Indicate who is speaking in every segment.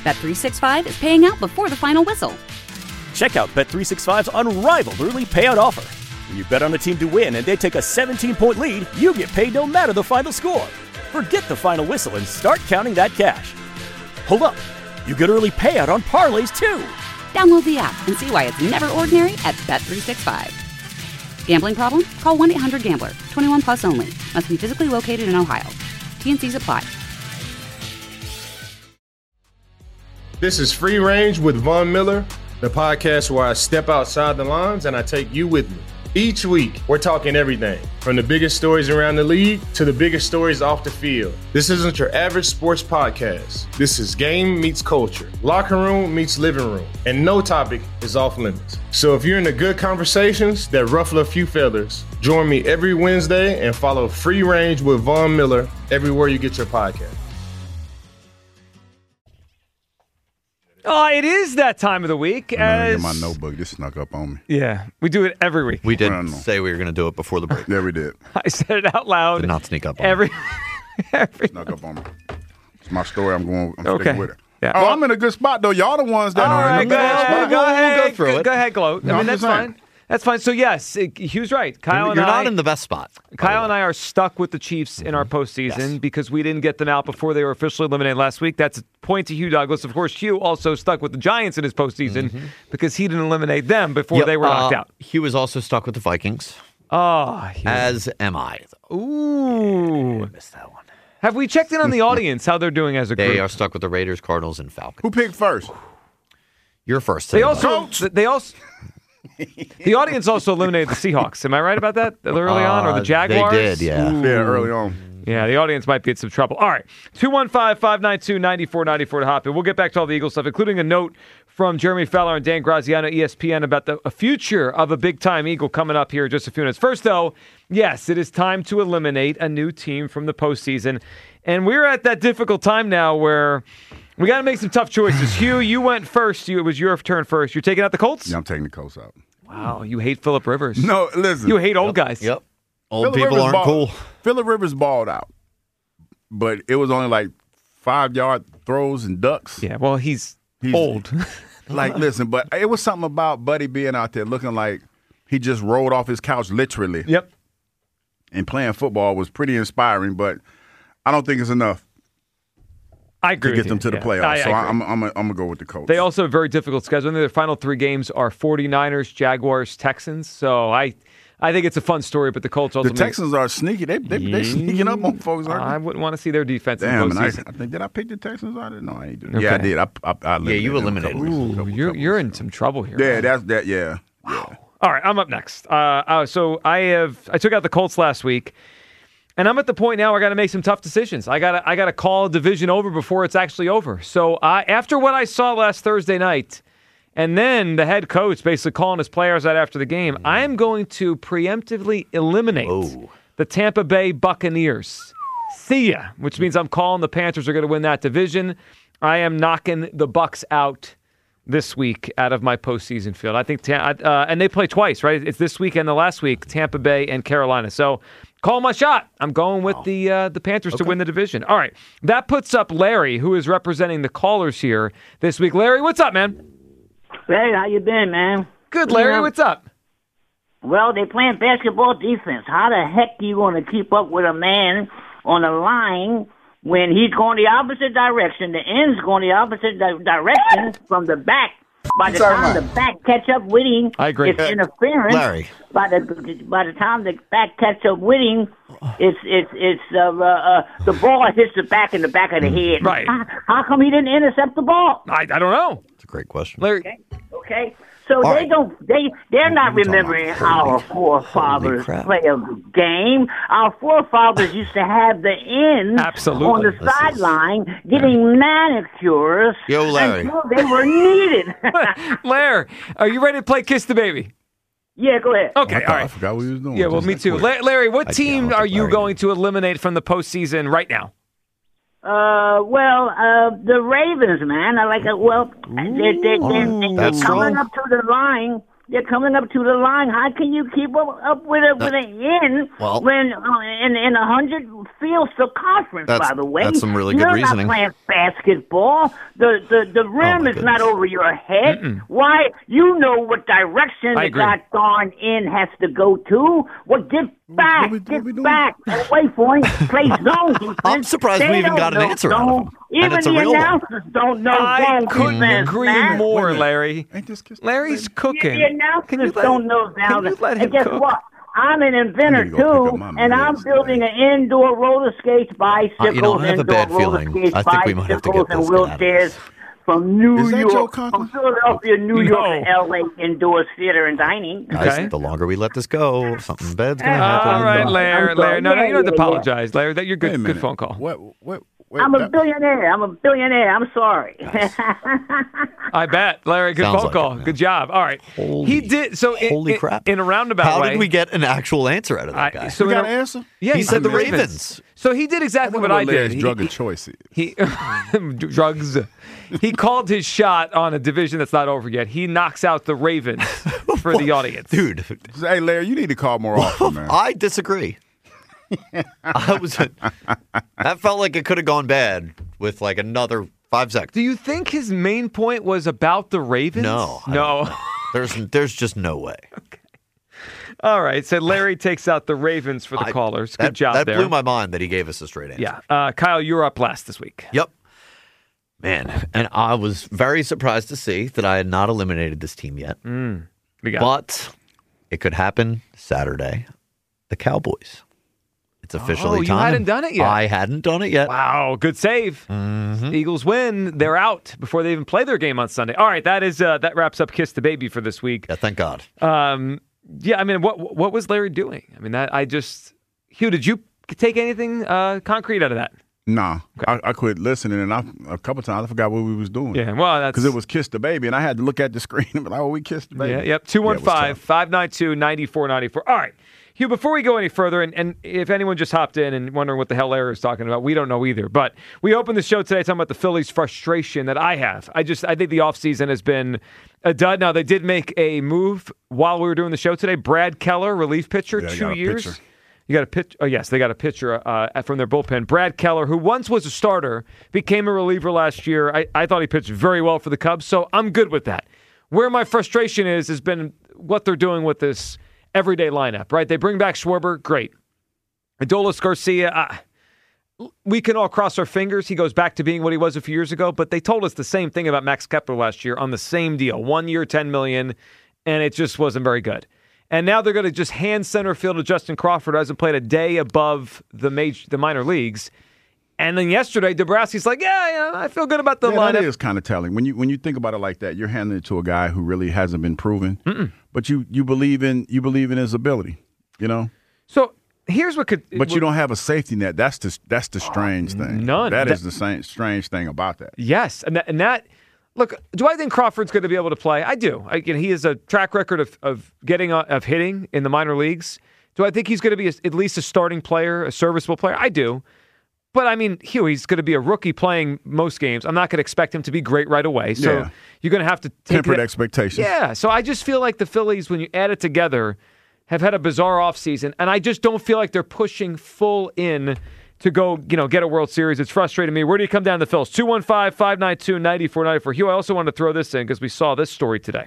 Speaker 1: Bet365 is paying out before the final whistle.
Speaker 2: Check out Bet365's unrivaled early payout offer. When you bet on a team to win and they take a 17-point lead, you get paid no matter the final score. Forget the final whistle and start counting that cash. Hold up. You get early payout on parlays, too.
Speaker 1: Download the app and see why it's never ordinary at Bet365. Gambling problem? Call 1-800-GAMBLER. 21 plus only. Must be physically located in Ohio. T&Cs apply.
Speaker 3: This is Free Range with Von Miller, the podcast where I step outside the lines and I take you with me. Each week, we're talking everything from the biggest stories around the league to the biggest stories off the field. This isn't your average sports podcast. This is game meets culture, locker room meets living room, and no topic is off limits. So if you're into good conversations that ruffle a few feathers, join me every Wednesday and follow Free Range with Von Miller everywhere you get your podcast.
Speaker 4: Oh, it is that time of the week.
Speaker 5: Get my notebook. This snuck up on me.
Speaker 4: Yeah, we do it every week.
Speaker 6: We did say we were going to do it before the break.
Speaker 5: Yeah, we did.
Speaker 4: I said it out loud.
Speaker 6: Did not sneak up on
Speaker 4: every.
Speaker 5: Snuck up on me. It's my story. I'm
Speaker 4: okay.
Speaker 5: sticking with it.
Speaker 4: Yeah.
Speaker 5: Oh, I'm in a good spot, though. Y'all the ones that are in a good spot.
Speaker 4: Go ahead.
Speaker 6: We'll go through it.
Speaker 4: Go ahead, Gloat.
Speaker 5: No,
Speaker 4: I mean,
Speaker 5: I'm
Speaker 4: that's
Speaker 5: just saying.
Speaker 4: fine. That's fine. So, yes, Hugh's right. Kyle and
Speaker 6: You're
Speaker 4: I.
Speaker 6: not in the best spot.
Speaker 4: Kyle and I are stuck with the Chiefs in our postseason because we didn't get them out before they were officially eliminated last week. That's a point to Hugh Douglas. Of course, Hugh also stuck with the Giants in his postseason because he didn't eliminate them before they were knocked out.
Speaker 6: Hugh is also stuck with the Vikings.
Speaker 4: Oh, Hugh.
Speaker 6: As am I.
Speaker 4: Ooh.
Speaker 6: I missed that one.
Speaker 4: Have we checked in on the audience, how they're doing as a group?
Speaker 6: They are stuck with the Raiders, Cardinals, and Falcons.
Speaker 5: Who picked first?
Speaker 6: You're first.
Speaker 4: They
Speaker 6: today,
Speaker 4: also, the audience also eliminated the Seahawks. Am I right about that early on? Or the Jaguars?
Speaker 6: They did, yeah.
Speaker 4: Ooh.
Speaker 5: Yeah, early on.
Speaker 4: Yeah, the audience might be in some trouble. All right, 215-592-9494 to hop in. We'll get back to all the Eagles stuff, including a note from Jeremy Fowler and Dan Graziano, ESPN, about the future of a big-time Eagle coming up here in just a few minutes. First, though, yes, it is time to eliminate a new team from the postseason. And we're at that difficult time now where we got to make some tough choices. Hugh, you went first. It was your turn first. You're taking out the Colts?
Speaker 5: Yeah, I'm taking the Colts out.
Speaker 4: Wow, you hate Phillip Rivers.
Speaker 5: No, listen.
Speaker 4: You hate old guys.
Speaker 6: Yep. Old
Speaker 5: Phillip
Speaker 6: people
Speaker 5: Rivers
Speaker 6: aren't cool.
Speaker 5: Phillip Rivers balled out, but it was only like 5-yard throws and ducks.
Speaker 4: Yeah, well, he's old.
Speaker 5: Like, listen, but it was something about Buddy being out there looking like he just rolled off his couch literally.
Speaker 4: Yep.
Speaker 5: And playing football was pretty inspiring, but I don't think it's enough.
Speaker 4: I agree
Speaker 5: to get them to the playoffs. So I'm going to go with the Colts.
Speaker 4: They also have a very difficult schedule. Their final three games are 49ers, Jaguars, Texans. So I think it's a fun story, but the Colts also...
Speaker 5: The Texans are sneaky. They sneaking up on folks, aren't they?
Speaker 4: I wouldn't want to see their defense
Speaker 5: Damn,
Speaker 4: in the postseason.
Speaker 5: I think, did I pick the Texans? I didn't know. I ain't do that.
Speaker 4: Okay.
Speaker 5: Yeah, I did.
Speaker 6: Yeah, you eliminated
Speaker 4: Ooh, you're in some trouble here.
Speaker 5: Yeah,
Speaker 4: man.
Speaker 5: that's that. Yeah.
Speaker 4: Wow. Yeah. All right, I'm up next. So I took out the Colts last week, and I'm at the point now where I got to make some tough decisions. I got to call a division over before it's actually over. So after what I saw last Thursday night, and then the head coach basically calling his players out after the game, I am going to preemptively eliminate the Tampa Bay Buccaneers. See ya, which means I'm calling the Panthers are going to win that division. I am knocking the Bucs out this week out of my postseason field. I think, and they play twice, right? It's this week and the last week, Tampa Bay and Carolina. So call my shot. I'm going with the Panthers to win the division. All right, that puts up Larry, who is representing the callers here this week. Larry, what's up, man?
Speaker 7: Hey, how you been, man?
Speaker 4: Good, Larry. What's up?
Speaker 7: Well, they playing basketball defense. How the heck are you going to keep up with a man on the line when he's going the opposite direction? The end's going the opposite direction from the back. By the time the back catch up with him,
Speaker 4: I agree.
Speaker 7: It's interference.
Speaker 6: Larry.
Speaker 7: By the time the back catch up with him, the ball hits the back of the head.
Speaker 4: Right.
Speaker 7: How come he didn't intercept the ball?
Speaker 4: I don't know.
Speaker 6: It's a great question.
Speaker 4: Larry.
Speaker 7: Okay. So they're not remembering our forefathers play a game. Our forefathers used to have the ends on the sideline getting manicures until they were needed.
Speaker 4: Larry, are you ready to play Kiss the Baby?
Speaker 7: Yeah, go ahead.
Speaker 4: Okay, all right.
Speaker 5: I forgot what he was doing.
Speaker 4: Yeah, well, me too. Larry, what team are you going to eliminate from the postseason right now?
Speaker 7: The Ravens, man. They're coming up to the line. They're coming up to the line. How can you keep up with an in when in 100 field circumference? By the way,
Speaker 6: that's some really good reasoning.
Speaker 7: You're not playing basketball. The rim is not over your head. Why? You know what direction the goddamn in has to go to. Well, get back, away from him. Play zone defense.
Speaker 6: I'm surprised we even got an answer out of him.
Speaker 7: Even the announcers don't know.
Speaker 4: I couldn't agree more, Larry. Larry's cooking.
Speaker 7: The announcers don't know now. And guess what? I'm an inventor too, and I'm building an indoor roller skates, bicycles,
Speaker 6: I have a bad feeling. I think we might have to get
Speaker 7: and wheelchairs from New York, from Philadelphia, New York, and L.A. indoor theater and dining.
Speaker 6: Guys, the longer we let this go, something bad's going to happen.
Speaker 4: All right, Larry. No, you don't have to apologize, Larry. That you're good. Good phone call.
Speaker 7: I'm a billionaire. I'm sorry.
Speaker 4: I bet, Larry. Good phone call. Good job. All right. He did. So
Speaker 6: holy crap!
Speaker 4: In a roundabout way.
Speaker 6: How did we get an actual answer out of that guy?
Speaker 5: So we got an answer.
Speaker 4: Yeah,
Speaker 6: he said the Ravens.
Speaker 4: So he did exactly what I did.
Speaker 5: Drug of choice.
Speaker 4: Drugs. He called his shot on a division that's not over yet. He knocks out the Ravens for the audience,
Speaker 6: dude.
Speaker 5: Hey, Larry, you need to call more often, man.
Speaker 6: I disagree. That felt like it could have gone bad with like another 5 seconds.
Speaker 4: Do you think his main point was about the Ravens?
Speaker 6: No. There's just no way.
Speaker 4: Okay. All right. So Larry takes out the Ravens for the callers. Good job there.
Speaker 6: That blew my mind that he gave us a straight answer.
Speaker 4: Yeah. Kyle, you're up last this week.
Speaker 6: Yep. Man, and I was very surprised to see that I had not eliminated this team yet. But it could happen Saturday. The Cowboys. It's officially time.
Speaker 4: You hadn't done it yet.
Speaker 6: I hadn't done it yet.
Speaker 4: Wow, good save. Eagles win. They're out before they even play their game on Sunday. All right, that wraps up Kiss the Baby for this week.
Speaker 6: Yeah, thank God.
Speaker 4: Yeah, I mean, what was Larry doing? I mean, Hugh, did you take anything concrete out of that?
Speaker 5: Nah, okay. I quit listening, and a couple times I forgot what we was doing.
Speaker 4: Yeah, well, that's
Speaker 5: because it was Kiss the Baby, and I had to look at the screen and be like, "Oh, we kissed the baby."
Speaker 4: Yeah, yep. 215-592-9494. All right. Hugh, before we go any further, and if anyone just hopped in and wondering what the hell Larry is talking about, we don't know either. But we opened the show today talking about the Phillies' frustration that I have. I think the offseason has been a dud. Now, they did make a move while we were doing the show today. Brad Keller, relief pitcher, 2 years.
Speaker 5: Pitcher.
Speaker 4: You got a pitch. Oh, yes, they got a pitcher from their bullpen. Brad Keller, who once was a starter, became a reliever last year. I thought he pitched very well for the Cubs, so I'm good with that. Where my frustration has been what they're doing with this everyday lineup, right? They bring back Schwarber, great. Adolis Garcia, we can all cross our fingers. He goes back to being what he was a few years ago, but they told us the same thing about Max Kepler last year on the same deal. 1 year, $10 million, and it just wasn't very good. And now they're going to just hand center field to Justin Crawford, who hasn't played a day above the minor leagues. And then yesterday, Dombrowski's like, yeah, I feel good about the lineup.
Speaker 5: That is kind of telling. When you think about it like that, you're handing it to a guy who really hasn't been proven. But you believe in his ability, you know?
Speaker 4: So here's what could.
Speaker 5: But you don't have a safety net. That's the strange thing.
Speaker 4: None.
Speaker 5: That is the strange thing about that.
Speaker 4: Yes, and that. Look, do I think Crawford's going to be able to play? I do. He has a track record of hitting in the minor leagues. Do I think he's going to be at least a starting player, a serviceable player? I do. But, I mean, Hugh, he's going to be a rookie playing most games. I'm not going to expect him to be great right away. So you're going to have to take
Speaker 5: tempered expectations.
Speaker 4: Yeah. So I just feel like the Phillies, when you add it together, have had a bizarre offseason. And I just don't feel like they're pushing full in to go, get a World Series. It's frustrating me. Where do you come down the Phils? 215-592-9494. Hugh, I also wanted to throw this in because we saw this story today.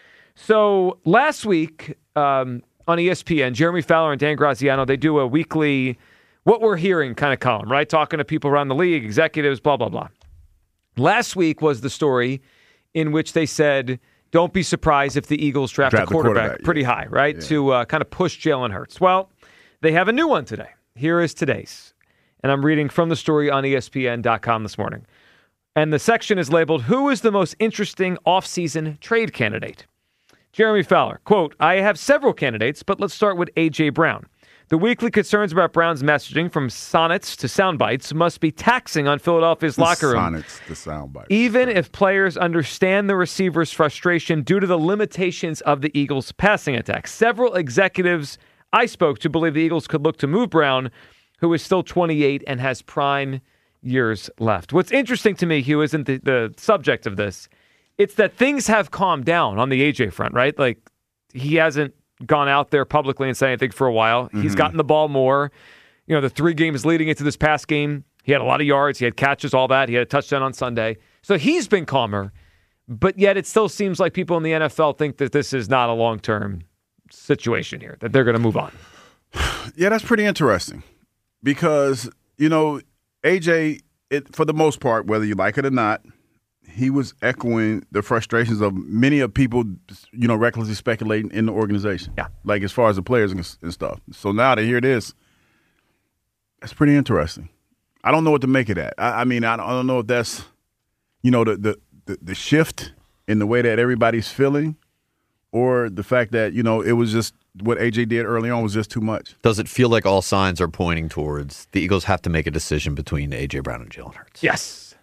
Speaker 4: So last week on ESPN, Jeremy Fowler and Dan Graziano, they do a weekly what we're hearing kind of column, right? Talking to people around the league, executives, blah, blah, blah. Last week was the story in which they said, don't be surprised if the Eagles draft a quarterback pretty high, right? Yeah. To kind of push Jalen Hurts. Well, they have a new one today. Here is today's. And I'm reading from the story on ESPN.com this morning. And the section is labeled, Who is the most interesting offseason trade candidate? Jeremy Fowler, quote, I have several candidates, but let's start with A.J. Brown. The weekly concerns about Brown's messaging, from sonnets to sound bites, must be taxing on Philadelphia's locker room.
Speaker 5: Sonnets to sound bites.
Speaker 4: Even if players understand the receiver's frustration due to the limitations of the Eagles' passing attack. Several executives I spoke to believe the Eagles could look to move Brown, who is still 28 and has prime years left. What's interesting to me, Hugh, isn't the subject of this. It's that things have calmed down on the AJ front, right? Like, he hasn't gone out there publicly and said anything for a while. Mm-hmm. He's gotten the ball more. The 3 games leading into this past game, he had a lot of yards, he had catches, all that. He had a touchdown on Sunday. So he's been calmer, but yet it still seems like people in the NFL think that this is not a long-term situation here, that they're going to move on.
Speaker 5: Yeah, that's pretty interesting because, AJ, for the most part, whether you like it or not, he was echoing the frustrations of many of people, recklessly speculating in the organization.
Speaker 4: Yeah.
Speaker 5: Like as far as the players and stuff. So now to hear this, that's pretty interesting. I don't know what to make of that. I don't know if that's, the shift in the way that everybody's feeling or the fact that, it was just what AJ did early on was just too much.
Speaker 6: Does it feel like all signs are pointing towards the Eagles have to make a decision between AJ Brown and Jalen Hurts?
Speaker 4: Yes.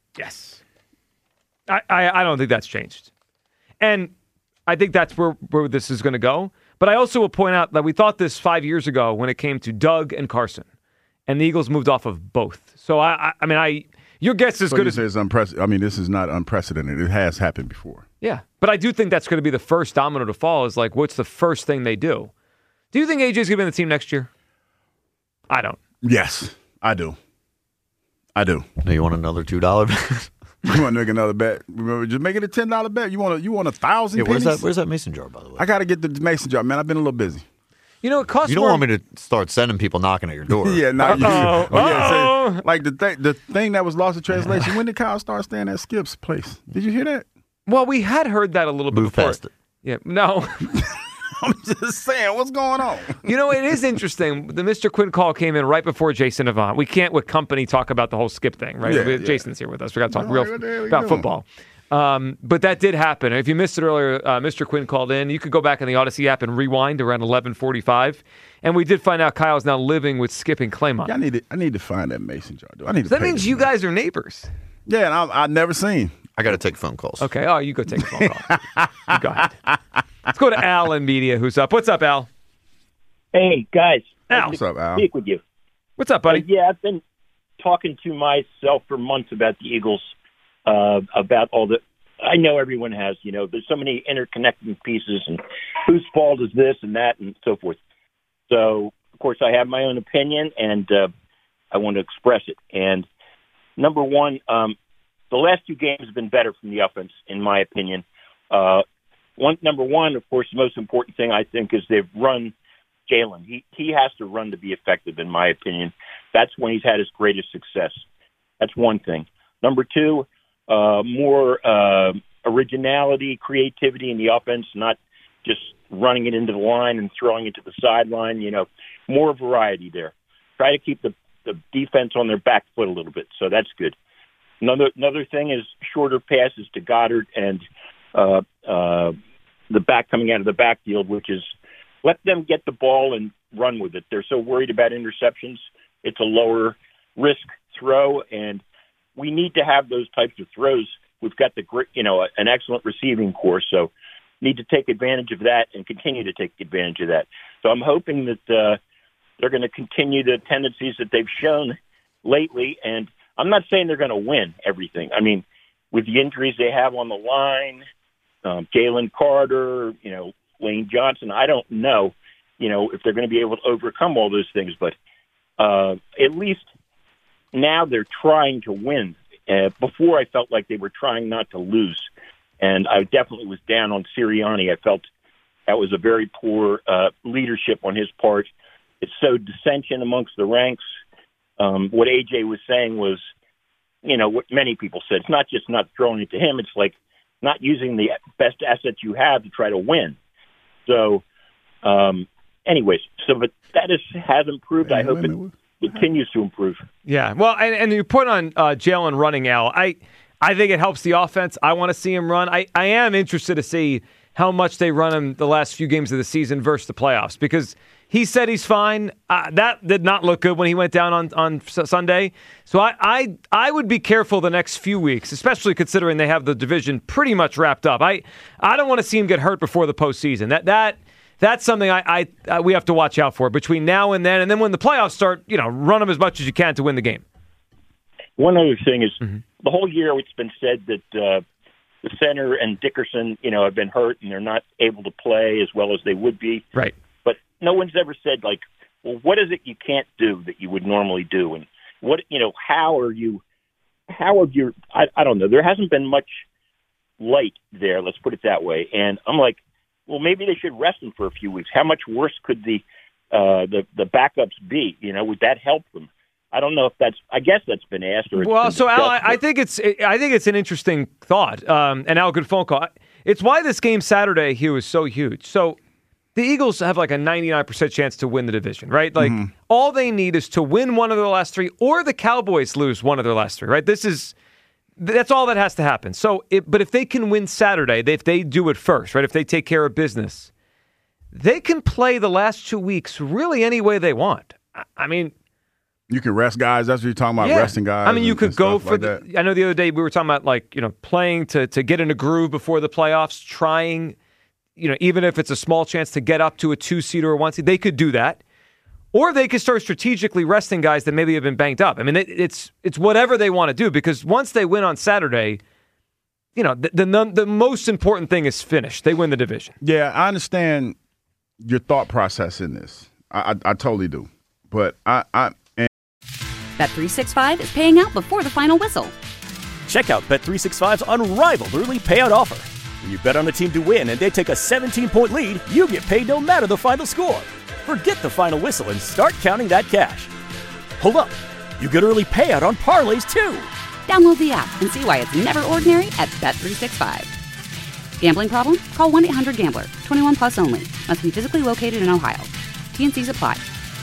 Speaker 4: I don't think that's changed. And I think that's where this is going to go. But I also will point out that we thought this 5 years ago when it came to Doug and Carson. And the Eagles moved off of both. So, your guess is good as...
Speaker 5: this is not unprecedented. It has happened before.
Speaker 4: Yeah. But I do think that's going to be the first domino to fall is like, what's the first thing they do? Do you think AJ's going to be in the team next year? I don't.
Speaker 5: Yes, I do.
Speaker 6: Now you want another $2 bet?
Speaker 5: You want to make another bet? Remember, just make it a $10 bet. You want 1,000
Speaker 6: Yeah,
Speaker 5: pennies?
Speaker 6: where's that mason jar, by the way?
Speaker 5: I got to get the mason jar, man. I've been a little busy.
Speaker 4: It costs
Speaker 6: You don't want me to start sending people knocking at your door.
Speaker 5: Yeah, not you.
Speaker 4: Uh-oh.
Speaker 5: Like the thing that was lost in translation. When did Kyle start staying at Skip's place? Did you hear that?
Speaker 4: Well, we had heard that a little bit before.
Speaker 6: Past it.
Speaker 4: Yeah, no.
Speaker 5: I'm just saying, what's going on?
Speaker 4: It is interesting. The Mr. Quinn call came in right before Jason Avant. We can't, with company, talk about the whole Skip thing, right?
Speaker 5: Yeah.
Speaker 4: Jason's here with us. We got to talk about football. But that did happen. If you missed it earlier, Mr. Quinn called in. You could go back in the Odyssey app and rewind around 11:45. And we did find out Kyle's now living with Skip and Claymont.
Speaker 5: Yeah, I need to find that mason jar.
Speaker 4: That means you guys are neighbors.
Speaker 5: Yeah, and I've never seen.
Speaker 6: I got to take phone calls.
Speaker 4: Okay. Oh, you go take a phone call. You go ahead. Let's go to Al in media, who's up. What's up, Al?
Speaker 8: Hey, guys.
Speaker 4: Al.
Speaker 5: What's up, Al?
Speaker 8: Speak with you.
Speaker 4: What's up, buddy?
Speaker 8: Yeah, I've been talking to myself for months about the Eagles, about all the. I know everyone has, there's so many interconnecting pieces and whose fault is this and that and so forth. So, of course, I have my own opinion and I want to express it. And number one, the last 2 games have been better from the offense, in my opinion. Number one, of course, the most important thing I think is they've run Jalen. He has to run to be effective, in my opinion. That's when he's had his greatest success. That's one thing. Number 2, more originality, creativity in the offense, not just running it into the line and throwing it to the sideline. More variety there. Try to keep the defense on their back foot a little bit, so that's good. Another thing is shorter passes to Goddard and the back coming out of the backfield, which is let them get the ball and run with it. They're so worried about interceptions. It's a lower risk throw, and we need to have those types of throws. We've got an excellent receiving corps, so need to take advantage of that and continue to take advantage of that. So I'm hoping that they're going to continue the tendencies that they've shown lately, and I'm not saying they're going to win everything. I mean, with the injuries they have on the line, Jalen Carter, Lane Johnson, I don't know, if they're going to be able to overcome all those things, but at least now they're trying to win. Before I felt like they were trying not to lose, and I definitely was down on Sirianni. I felt that was a very poor leadership on his part. It sowed dissension amongst the ranks. What AJ was saying was, what many people said. It's not just not throwing it to him. It's like not using the best assets you have to try to win. So, anyways, but that has improved. I hope it continues to improve.
Speaker 4: Yeah, well, and your point on Jalen running, Al, I think it helps the offense. I want to see him run. I am interested to see how much they run him the last few games of the season versus the playoffs, because he said he's fine. That did not look good when he went down on Sunday. So I would be careful the next few weeks, especially considering they have the division pretty much wrapped up. I don't want to see him get hurt before the postseason. That's something we have to watch out for between now and then when the playoffs start, run them as much as you can to win the game.
Speaker 8: One other thing is the whole year it's been said that the center and Dickerson, have been hurt and they're not able to play as well as they would be.
Speaker 4: Right.
Speaker 8: But no one's ever said, like, well, what is it you can't do that you would normally do? And how have you, I don't know. There hasn't been much light there, let's put it that way. And I'm like, well, maybe they should rest them for a few weeks. How much worse could the backups be? Would that help them? I don't know if I guess that's been asked.
Speaker 4: So Al, I think it's an interesting thought. And Al, good phone call. It's why this game Saturday here was so huge. So the Eagles have like a 99% chance to win the division, right? Like all they need is to win one of their last three, or the Cowboys lose one of their last three, right? That's all that has to happen. So, but if they can win Saturday, if they do it first, right? If they take care of business, they can play the last 2 weeks really any way they want. I mean,
Speaker 5: you can rest guys. That's what you're talking about, resting guys.
Speaker 4: I mean, you could go for I know the other day we were talking about playing to get in a groove before the playoffs, trying, even if it's a small chance to get up to a 2-seed or a 1-seed, they could do that. Or they could start strategically resting guys that maybe have been banged up. I mean, it's whatever they want to do, because once they win on Saturday, the most important thing is finished. They win the division.
Speaker 5: Yeah, I understand your thought process in this. I totally do. But
Speaker 1: Bet365 is paying out before the final whistle.
Speaker 2: Check out Bet365's unrivaled early payout offer. When you bet on a team to win and they take a 17-point lead, you get paid no matter the final score. Forget the final whistle and start counting that cash. Hold up. You get early payout on parlays, too.
Speaker 1: Download the app and see why it's never ordinary at Bet365. Gambling problem? Call 1-800-GAMBLER. 21 plus only. Must be physically located in Ohio. T&Cs apply.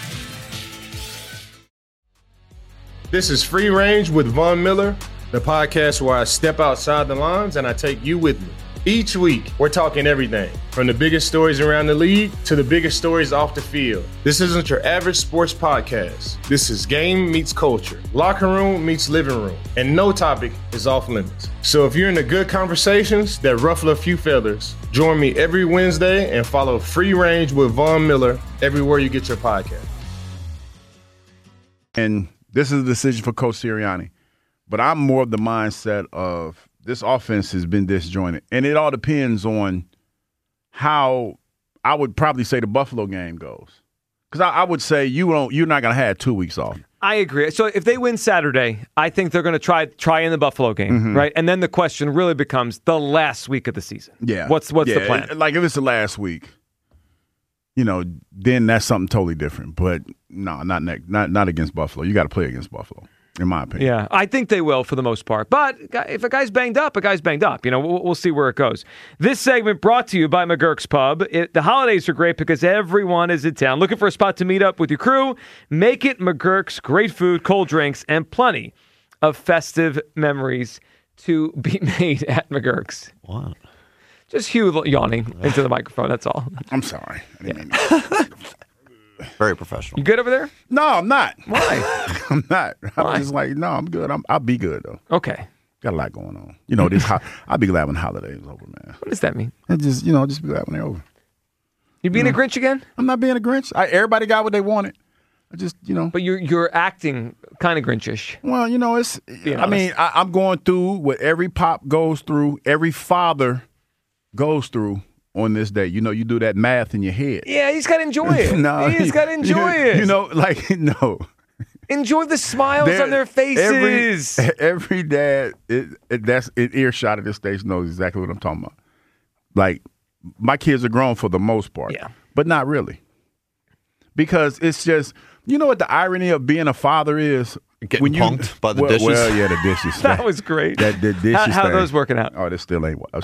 Speaker 3: This is Free Range with Von Miller, the podcast where I step outside the lines and I take you with me. Each week, we're talking everything from the biggest stories around the league to the biggest stories off the field. This isn't your average sports podcast. This is game meets culture, locker room meets living room, and no topic is off limits. So if you're into good conversations that ruffle a few feathers, join me every Wednesday and follow Free Range with Von Miller everywhere you get your podcast.
Speaker 5: And this is a decision for Coach Sirianni, but I'm more of the mindset of this offense has been disjointed, and it all depends on how I would probably say the Buffalo game goes. Because I would say you're not going to have 2 weeks off.
Speaker 4: I agree. So if they win Saturday, I think they're going to try in the Buffalo game, right? And then the question really becomes the last week of the season.
Speaker 5: Yeah.
Speaker 4: What's the plan?
Speaker 5: Like if it's the last week, then that's something totally different. But no, not against Buffalo. You got to play against Buffalo, in my opinion.
Speaker 4: Yeah, I think they will for the most part. But if a guy's banged up, a guy's banged up. We'll see where it goes. This segment brought to you by McGurk's Pub. The holidays are great because everyone is in town. Looking for a spot to meet up with your crew? Make it McGurk's. Great food, cold drinks, and plenty of festive memories to be made at McGurk's.
Speaker 6: What?
Speaker 4: Just Hugh yawning into the microphone, that's all.
Speaker 5: I'm sorry. I didn't mean
Speaker 6: that. Very professional.
Speaker 4: You good over there?
Speaker 5: No, I'm not.
Speaker 4: Why?
Speaker 5: I'm not.
Speaker 4: Why?
Speaker 5: I'm just like, no, I'm good. I'll be good, though.
Speaker 4: Okay.
Speaker 5: Got a lot going on. I'll be glad when the holidays over, man.
Speaker 4: What does that mean?
Speaker 5: Just be glad when they're over.
Speaker 4: You being a Grinch again?
Speaker 5: I'm not being a Grinch. Everybody got what they wanted. I just,
Speaker 4: But you're acting kind of Grinchish.
Speaker 5: Well, I'm going through what every pop goes through, every father goes through on this day. You do that math in your head.
Speaker 4: Yeah, he's got to enjoy it. He's got to enjoy it.
Speaker 5: No.
Speaker 4: Enjoy the smiles on their faces.
Speaker 5: Every dad that's in earshot of this station knows exactly what I'm talking about. Like, my kids are grown for the most part.
Speaker 4: Yeah.
Speaker 5: But not really. Because it's just, what the irony of being a father is?
Speaker 6: Getting punked by the dishes?
Speaker 5: Well, yeah, the dishes.
Speaker 4: That was great.
Speaker 5: The dishes
Speaker 4: How are those working out?
Speaker 5: Oh, they still ain't. I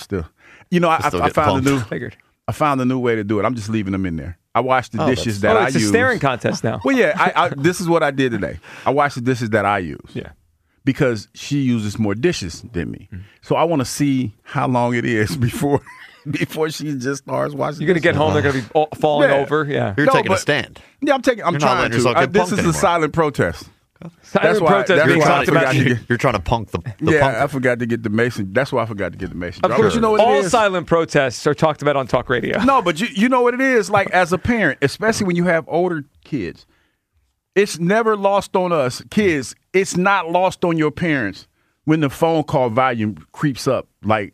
Speaker 5: found a new way to do it. I'm just leaving them in there. I washed the dishes that I use.
Speaker 4: It's a staring contest now.
Speaker 5: Well, yeah, this is what I did today. I washed the dishes that I use.
Speaker 4: Yeah.
Speaker 5: Because she uses more dishes than me. So I want to see how long it is before she just starts washing.
Speaker 4: You're going to get home, they're going to be falling over. Yeah.
Speaker 6: You're taking a stand.
Speaker 5: Yeah, I'm trying to. This is a silent protest.
Speaker 4: Silent protest being talked about.
Speaker 6: You're trying to punk the
Speaker 5: punker. I forgot to get the mason. That's why I forgot to get the mason.
Speaker 4: Of course, all silent protests are talked about on talk radio.
Speaker 5: No, but you know what it is? Like, as a parent, especially when you have older kids, it's never lost on us. Kids, it's not lost on your parents when the phone call volume creeps up like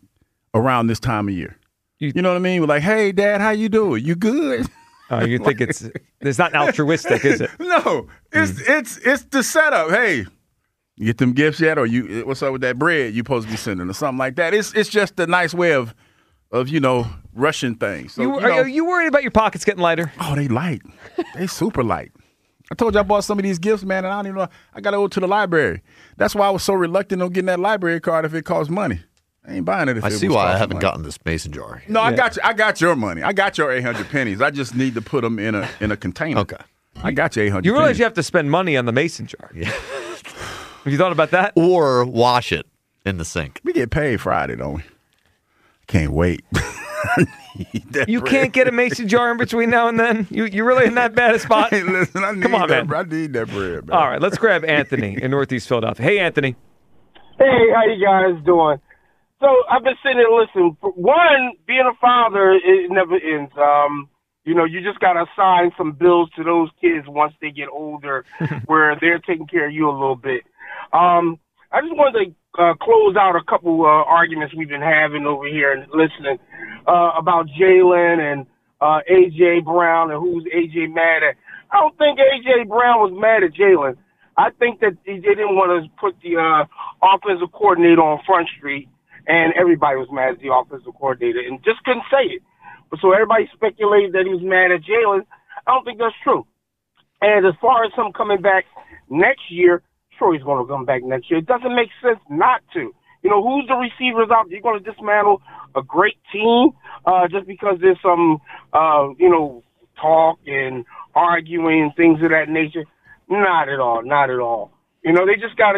Speaker 5: around this time of year. You know what I mean? We're like, hey, Dad, how you doing? You good?
Speaker 4: You think it's not altruistic, is it?
Speaker 5: No, it's the setup. Hey, you get them gifts yet? Or what's up with that bread you supposed to be sending or something like that? It's just a nice way of rushing things. So,
Speaker 4: are you worried about your pockets getting lighter?
Speaker 5: Oh, they light. They super light. I told you I bought some of these gifts, man, and I don't even know. I got to go to the library. That's why I was so reluctant on getting that library card if it costs money. I ain't buying it if it was costing money.
Speaker 6: I see why I haven't gotten this mason jar.
Speaker 5: No, I got your money. I got your 800 pennies. I just need to put them in a container.
Speaker 6: Okay.
Speaker 5: I got your 800
Speaker 4: You realize
Speaker 5: pennies.
Speaker 4: you have to spend money on the mason jar.
Speaker 6: Yeah.
Speaker 4: Have you thought about that?
Speaker 6: Or wash it in the sink.
Speaker 5: We get paid Friday, don't we? Can't wait.
Speaker 4: You can't get a mason jar in between now and then? You're really in that bad a spot?
Speaker 5: Hey, listen, I need that bread, man.
Speaker 4: All right, let's grab Anthony in Northeast Philadelphia. Hey, Anthony.
Speaker 9: Hey, how you guys doing? So I've been sitting there listening. One, being a father, it never ends. You just got to assign some bills to those kids once they get older where they're taking care of you a little bit. I just wanted to close out a couple arguments we've been having over here and listening about Jalen and A.J. Brown and who's A.J. mad at. I don't think A.J. Brown was mad at Jalen. I think that they didn't want to put the offensive coordinator on Front Street, and everybody was mad at the offensive coordinator and just couldn't say it. So everybody speculated that he was mad at Jalen. I don't think that's true. And as far as him coming back next year, sure he's going to come back next year. It doesn't make sense not to. Who's the receivers out there? You're going to dismantle a great team just because there's some, talk and arguing and things of that nature? Not at all. Not at all. They just got to,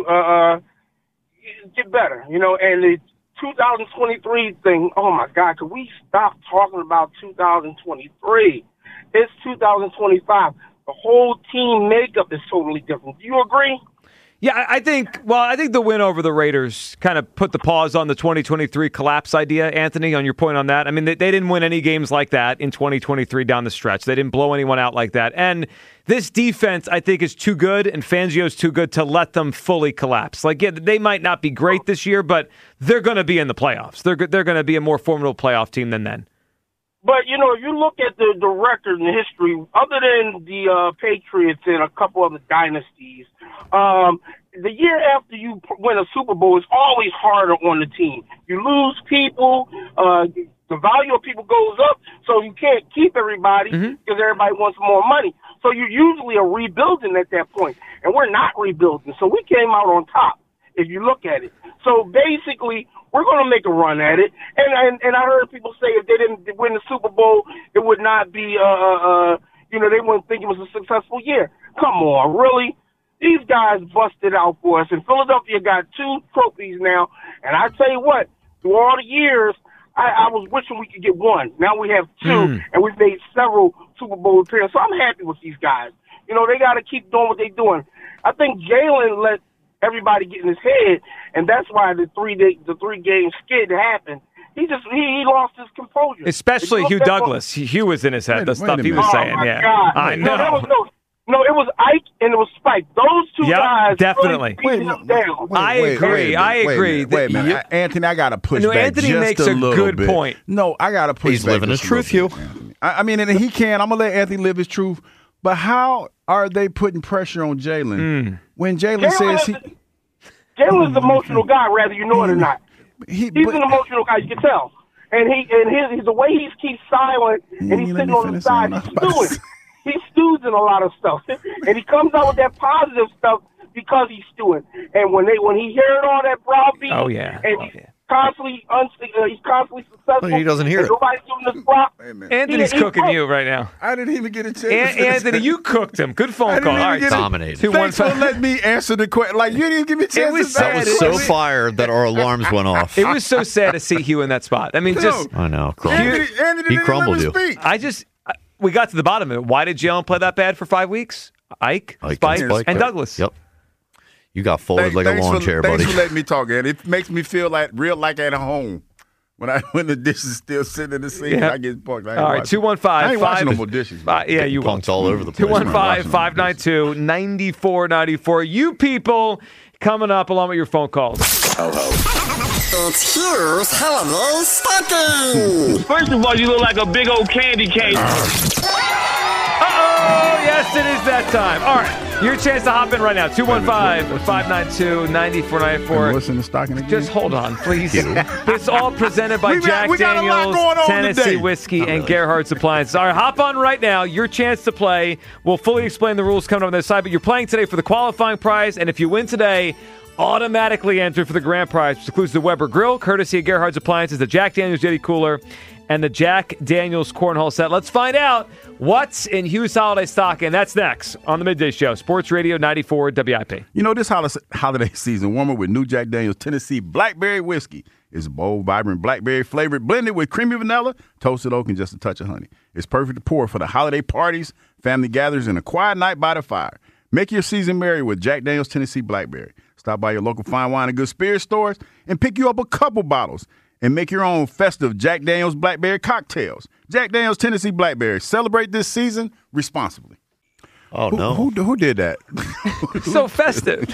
Speaker 9: get better, and the 2023 thing, oh, my God, could we stop talking about 2023? It's 2025. The whole team makeup is totally different. Do you agree?
Speaker 4: Yeah, I think the win over the Raiders kind of put the pause on the 2023 collapse idea, Anthony, on your point on that. I mean, they didn't win any games like that in 2023 down the stretch. They didn't blow anyone out like that. And this defense, I think, is too good, and Fangio's too good to let them fully collapse. Like, yeah, they might not be great this year, but they're going to be in the playoffs. They're going to be a more formidable playoff team than then.
Speaker 9: But, if you look at the record and the history, other than the Patriots and a couple other dynasties, the year after you win a Super Bowl is always harder on the team. You lose people, the value of people goes up, so you can't keep everybody because everybody wants more money. So you usually are rebuilding at that point, and we're not rebuilding. So we came out on top, if you look at it. So basically, we're going to make a run at it. And I heard people say if they didn't win the Super Bowl, it would not be, they wouldn't think it was a successful year. Come on, really? These guys busted out for us. And Philadelphia got 2 trophies now. And I tell you what, through all the years, I was wishing we could get 1. Now we have 2, and we've made several Super Bowl appearances. So I'm happy with these guys. They got to keep doing what they're doing. I think Jalen let everybody get in his head, and that's why the 3-game skid happened. He lost his composure.
Speaker 4: Especially Hugh Douglas. Hugh was in his head. The stuff he was saying. Yeah,
Speaker 9: God.
Speaker 4: I know.
Speaker 9: No, it was Ike and it was Spike. Those 2 guys
Speaker 4: definitely.
Speaker 9: Really beat him down.
Speaker 4: I agree.
Speaker 5: Wait a minute. Anthony, I got to push back
Speaker 4: Anthony
Speaker 5: just
Speaker 4: makes
Speaker 5: a little
Speaker 4: good
Speaker 5: bit.
Speaker 4: point.
Speaker 5: No, I got to push
Speaker 6: He's
Speaker 5: back.
Speaker 6: living his truth, Hugh.
Speaker 5: I mean, and he can. I'm going to let Anthony live his truth. But how are they putting pressure on Jalen when Jalen says he...
Speaker 9: Jalen's an emotional guy, whether you know it or not. He's an emotional guy, you can tell. And the way he keeps silent and he's sitting on the side, he's stewing. He stews in a lot of stuff. And he comes out with that positive stuff because he's stewing. And when he heard all that browbeat, he's constantly successful.
Speaker 6: Well, he doesn't hear it.
Speaker 9: Nobody's giving this prop.
Speaker 4: Anthony's cooking you right now.
Speaker 5: I didn't even get a chance.
Speaker 4: Anthony, you cooked him. Good phone call. All right,
Speaker 6: dominated.
Speaker 5: Thanks for letting me answer the question. Like, you didn't even give me a chance.
Speaker 6: I was so fired that our alarms went off.
Speaker 4: It was so sad to see Hugh in that spot. I mean,
Speaker 6: I know. He crumbled you.
Speaker 4: We got to the bottom of it. Why did Jalen play that bad for 5 weeks? Ike, Spike, and Douglas.
Speaker 6: Yep. You got folded like a lawn chair, buddy.
Speaker 5: Thanks for letting me talk, Ed. It makes me feel like at home. When the dish is still sitting in the sink, I get punked.
Speaker 4: All right, 215.
Speaker 5: I ain't watching no more dishes.
Speaker 4: Yeah, you
Speaker 6: punked all over the place.
Speaker 4: 215-592-9494. You people coming up along with your phone calls.
Speaker 10: It's Hugh's Holiday Stocking.
Speaker 9: First of all, you look like a big old candy cane.
Speaker 4: Yes, it is that time. All right. Your chance to hop in right now. 215-592-9494.
Speaker 5: Listen to Stocking again.
Speaker 4: Just hold on, please. It's all presented by Jack Daniels, Tennessee Whiskey, and Gerhardt's Appliances. All right, hop on right now. Your chance to play. We'll fully explain the rules coming up on the side, but you're playing today for the qualifying prize, and if you win today, automatically enter for the grand prize, which includes the Weber Grill, courtesy of Gerhardt's Appliances, the Jack Daniels Yeti Cooler, and the Jack Daniels Cornhole Set. Let's find out what's in Hugh's Holiday Stocking. That's next on the Midday Show, Sports Radio 94 WIP.
Speaker 5: You know, this holiday season, warm up with new Jack Daniels Tennessee Blackberry Whiskey. It's bold, vibrant blackberry flavored, blended with creamy vanilla, toasted oak, and just a touch of honey. It's perfect to pour for the holiday parties, family gatherings, and a quiet night by the fire. Make your season merry with Jack Daniels Tennessee Blackberry. Stop by your local fine wine and good spirit stores and pick you up a couple bottles and make your own festive Jack Daniels Blackberry cocktails. Jack Daniels Tennessee Blackberry. Celebrate this season responsibly.
Speaker 6: Oh, no.
Speaker 5: Who did that?
Speaker 4: So festive.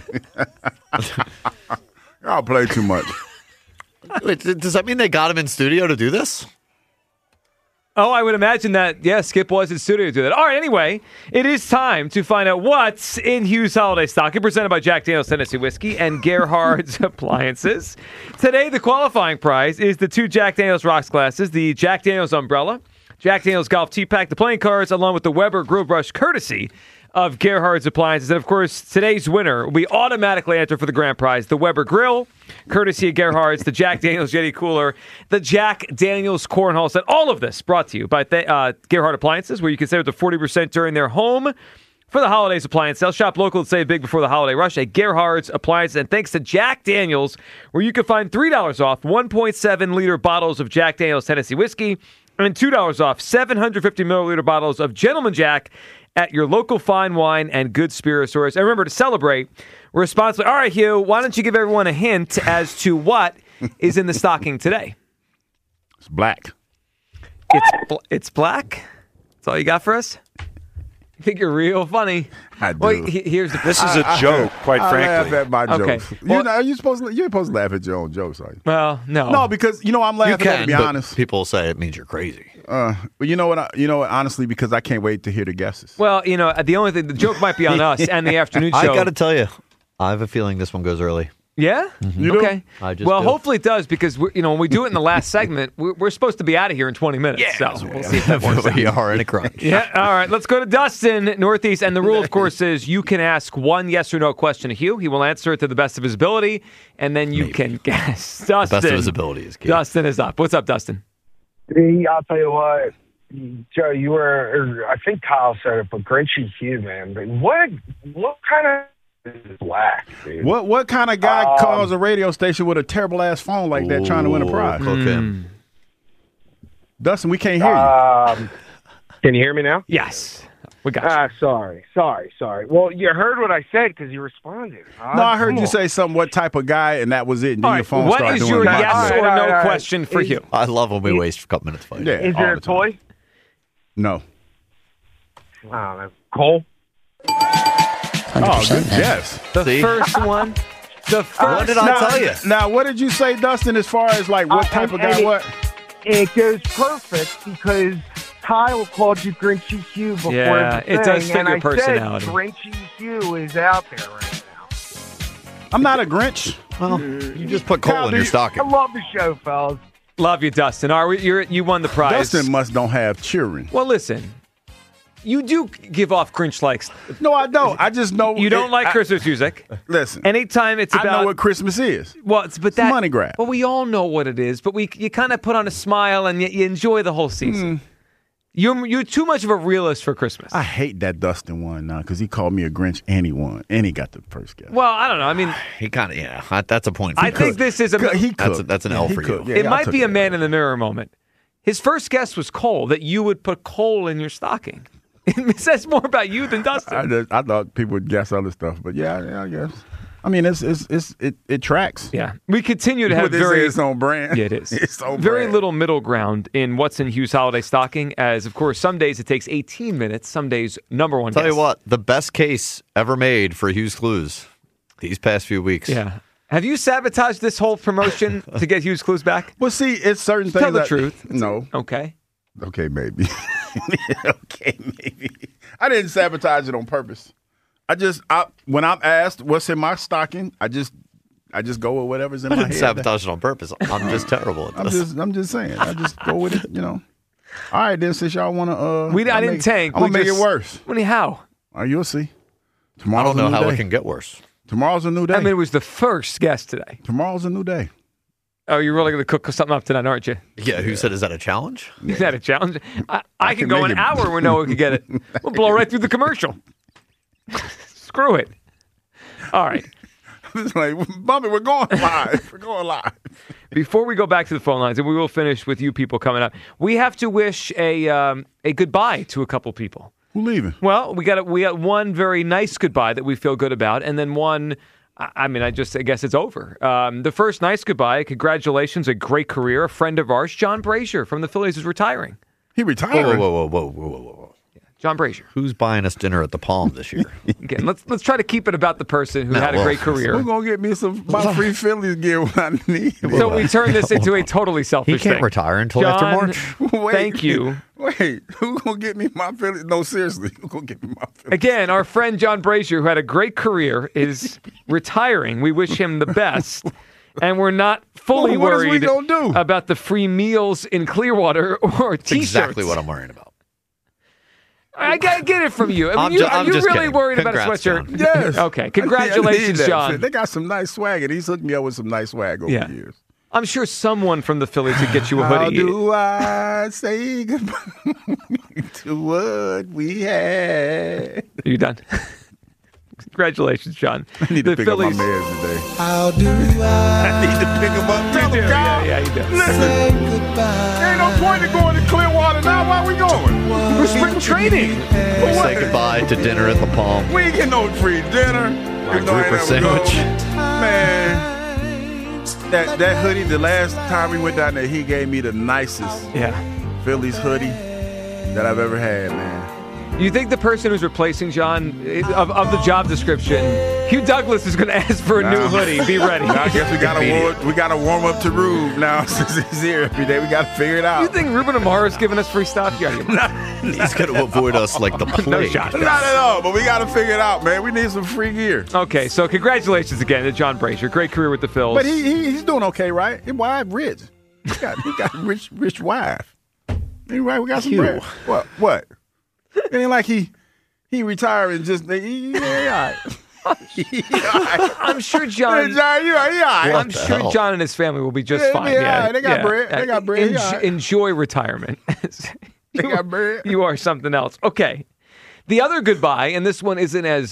Speaker 5: Y'all play too much.
Speaker 6: Wait, does that mean they got him in studio to do this?
Speaker 4: Oh, I would imagine that, yeah, Skip was in studio to do that. All right, anyway, it is time to find out what's in Hugh's Holiday Stocking, presented by Jack Daniels Tennessee Whiskey and Gerhardt's Appliances. Today, the qualifying prize is the 2 Jack Daniels Rocks glasses, the Jack Daniels Umbrella, Jack Daniels Golf Tee Pack, the playing cards, along with the Weber Grill Brush, courtesy of Gerhardt's Appliances. And, of course, today's winner, we automatically enter for the grand prize, the Weber Grill, courtesy of Gerhardt's, the Jack Daniels Yeti Cooler, the Jack Daniels Cornhole Set. All of this brought to you by Gerhardt Appliances, where you can save up to 40% during their home for the holidays appliance sale. Shop local and save big before the holiday rush at Gerhardt's Appliances. And thanks to Jack Daniels, where you can find $3 off 1.7-liter bottles of Jack Daniels Tennessee Whiskey and $2 off 750-milliliter bottles of Gentleman Jack at your local fine wine and good spirit stores. And remember to celebrate responsibly. All right, Hugh, why don't you give everyone a hint as to what is in the stocking today?
Speaker 5: It's black.
Speaker 4: It's black? That's all you got for us? You think you're real funny?
Speaker 5: I do.
Speaker 4: Well, here's the.
Speaker 2: This is a joke, quite frankly.
Speaker 5: I laugh at my
Speaker 4: Okay.
Speaker 5: jokes.
Speaker 4: Well,
Speaker 5: you're supposed to laugh at your own jokes, are you?
Speaker 4: Well, no.
Speaker 5: No, because I'm laughing.
Speaker 6: You can,
Speaker 5: to be
Speaker 6: but
Speaker 5: honest.
Speaker 6: people say it means you're crazy.
Speaker 5: But you know what? Honestly, because I can't wait to hear the guesses.
Speaker 4: Well, the only thing, the joke might be on us and the afternoon show.
Speaker 6: I got to tell you, I have a feeling this one goes early.
Speaker 4: Yeah?
Speaker 5: You
Speaker 4: okay.
Speaker 5: do?
Speaker 4: Well, hopefully it does, because when we do it in the last segment, we're supposed to be out of here in 20 minutes. Yeah. So we'll see if that works.
Speaker 6: We are in a crunch.
Speaker 4: Yeah. All right. Let's go to Dustin, Northeast. And the rule, of course, is you can ask one yes or no question to Hugh. He will answer it to the best of his ability, and then you can guess. Dustin.
Speaker 6: Best of his ability is key.
Speaker 4: Dustin is up. What's up, Dustin?
Speaker 11: I'll tell you what, Joe, you were, I think Kyle said it, but Grinchy Hugh, man. But what kind of is black, dude?
Speaker 5: What kind of guy calls a radio station with a terrible ass phone like that trying to win a prize?
Speaker 6: Okay.
Speaker 5: Dustin, we can't hear you.
Speaker 11: Can you hear me now?
Speaker 4: Yes. We got you.
Speaker 11: Sorry. Well, you heard what I said because you responded.
Speaker 5: No, I heard you say something, what type of guy, and that was it. And then your phone
Speaker 4: what
Speaker 5: started
Speaker 4: is
Speaker 5: doing
Speaker 4: your
Speaker 5: it.
Speaker 4: yes or no question for Hugh?
Speaker 6: I love when we waste a couple minutes fighting.
Speaker 5: Yeah,
Speaker 11: is there a toy?
Speaker 5: No.
Speaker 11: Cole?
Speaker 5: Oh, good guess.
Speaker 4: The first one.
Speaker 6: What did I tell you?
Speaker 5: Now, what did you say, Dustin, as far as like what type of guy, what?
Speaker 11: It goes perfect because Kyle called you Grinchy Hugh before
Speaker 4: Yeah,
Speaker 11: the
Speaker 4: it does
Speaker 11: thing,
Speaker 4: fit
Speaker 11: and
Speaker 4: your
Speaker 11: I
Speaker 4: personality.
Speaker 11: said Grinchy Hugh is out there right now.
Speaker 5: I'm not a Grinch.
Speaker 6: Well, you just put coal in your stocking.
Speaker 11: I love the show, fellas.
Speaker 4: Love you, Dustin. All right, you won the prize.
Speaker 5: Dustin don't have children.
Speaker 4: Well, listen. You do give off Grinch-likes.
Speaker 5: No, I don't. I just know
Speaker 4: you don't like Christmas music.
Speaker 5: Listen,
Speaker 4: anytime it's about,
Speaker 5: I know what Christmas is.
Speaker 4: Well, it's that
Speaker 5: money grab.
Speaker 4: Well, we all know what it is, but you kind of put on a smile and you enjoy the whole season. You're too much of a realist for Christmas.
Speaker 5: I hate that Dustin one now because he called me a Grinch and he won and he got the first guess.
Speaker 4: Well, I don't know. I mean,
Speaker 6: he kind of that's a point.
Speaker 4: I think this is
Speaker 6: that's an L for you.
Speaker 4: It might be a man in the mirror moment. His first guess was coal, that you would put coal in your stocking. It says more about you than Dustin.
Speaker 5: I thought people would guess other stuff, but yeah, I guess. I mean, it tracks.
Speaker 4: Yeah, we continue to have
Speaker 5: its own brand.
Speaker 4: Yeah, it is.
Speaker 5: It's own
Speaker 4: very
Speaker 5: brand.
Speaker 4: little middle ground in what's in Hugh's Holiday Stocking. As of course, some days it takes 18 minutes. Some days, number one.
Speaker 6: Tell you what, the best case ever made for Hugh's Clues these past few weeks.
Speaker 4: Yeah. Have you sabotaged this whole promotion to get Hughes Clues back?
Speaker 5: Well, see, it's certain things.
Speaker 4: Tell the truth.
Speaker 5: No.
Speaker 4: Okay.
Speaker 5: Okay, maybe. Okay, maybe. I didn't sabotage it on purpose. When I'm asked what's in my stocking, I just go with whatever's in my head.
Speaker 6: I didn't sabotage it on purpose. I'm just terrible at this.
Speaker 5: I'm just saying. I just go with it, All right, then, since y'all want to...
Speaker 4: I didn't tank.
Speaker 5: I'm going to make it worse.
Speaker 4: How?
Speaker 5: You'll see.
Speaker 6: I don't know how it can get worse.
Speaker 5: Tomorrow's a new day.
Speaker 4: I mean, it was the first guest today.
Speaker 5: Tomorrow's a new day.
Speaker 4: Oh, you're really going to cook something up tonight, aren't you?
Speaker 6: Yeah, who said, is that a challenge?
Speaker 4: Is that a challenge? I can go an hour where no one can get it. We'll blow right through the commercial. Screw it. All right.
Speaker 5: It's like, Bobby, we're going live. We're going live.
Speaker 4: Before we go back to the phone lines, and we will finish with you people coming up, we have to wish a goodbye to a couple people.
Speaker 5: Who leaving?
Speaker 4: Well, we got one very nice goodbye that we feel good about, and then one, I guess it's over. The first nice goodbye, congratulations, a great career. A friend of ours, John Brazier from the Phillies, is retiring.
Speaker 5: He retired?
Speaker 6: Whoa.
Speaker 4: John Brazier.
Speaker 6: Who's buying us dinner at the Palm this year?
Speaker 4: Again, let's try to keep it about the person who had a great career.
Speaker 5: Who's going to get me my free Phillies gear when I need it?
Speaker 4: So we turn this into a totally selfish thing.
Speaker 6: He can't retire until
Speaker 4: John,
Speaker 6: after March.
Speaker 4: Thank you.
Speaker 5: Wait, who's going to get me my Phillies? No, seriously, who's going to get me my Phillies?
Speaker 4: Again, our friend John Brazier, who had a great career, is retiring. We wish him the best. And we're not fully worried about the free meals in Clearwater or T-shirts.
Speaker 6: Exactly what I'm worrying about.
Speaker 4: I gotta get it from you. Are you really
Speaker 6: kidding.
Speaker 4: worried
Speaker 6: Congrats,
Speaker 4: about a sweatshirt?
Speaker 5: John. Yes.
Speaker 4: Okay. Congratulations, John.
Speaker 5: They got some nice swag, and he's hooked me up with some nice swag over the years.
Speaker 4: I'm sure someone from the Phillies could get you a hoodie.
Speaker 5: How do I say goodbye to what we had?
Speaker 4: Are you done? Congratulations, John.
Speaker 5: I need to pick up my meds today.
Speaker 10: How do
Speaker 5: I need to pick him up. Tell him,
Speaker 4: yeah, you do.
Speaker 5: Listen, there ain't no point in going to Clearwater now. Why are we going?
Speaker 4: We're spring training.
Speaker 6: Say goodbye to dinner at the Palm.
Speaker 5: We ain't get no free dinner.
Speaker 6: My grouper sandwich.
Speaker 5: Man, that hoodie, the last time we went down there, he gave me the nicest Phillies hoodie that I've ever had, man.
Speaker 4: You think the person who's replacing John, of the job description, Hugh Douglas is going to ask for a new hoodie? Be ready.
Speaker 5: I guess we got to warm up to Rube now since he's here every day. We got to figure it out.
Speaker 4: You think Ruben Amara's giving us free stuff? Yeah,
Speaker 6: he's going to avoid us like the plague.
Speaker 4: No shot.
Speaker 5: Not at all, but we got to figure it out, man. We need some free gear.
Speaker 4: Okay, so congratulations again to John Brazier. Great career with the Phils.
Speaker 5: But he's doing okay, right? His wife rich. He got a rich wife. Anyway, we got some bread. What? It ain't like he retired and just all right.
Speaker 4: I'm sure John. I'm sure John and his family will be just fine.
Speaker 5: Yeah, they got bread. They got bread.
Speaker 4: Enjoy retirement.
Speaker 5: They got bread.
Speaker 4: You are something else. Okay. The other goodbye, and this one isn't as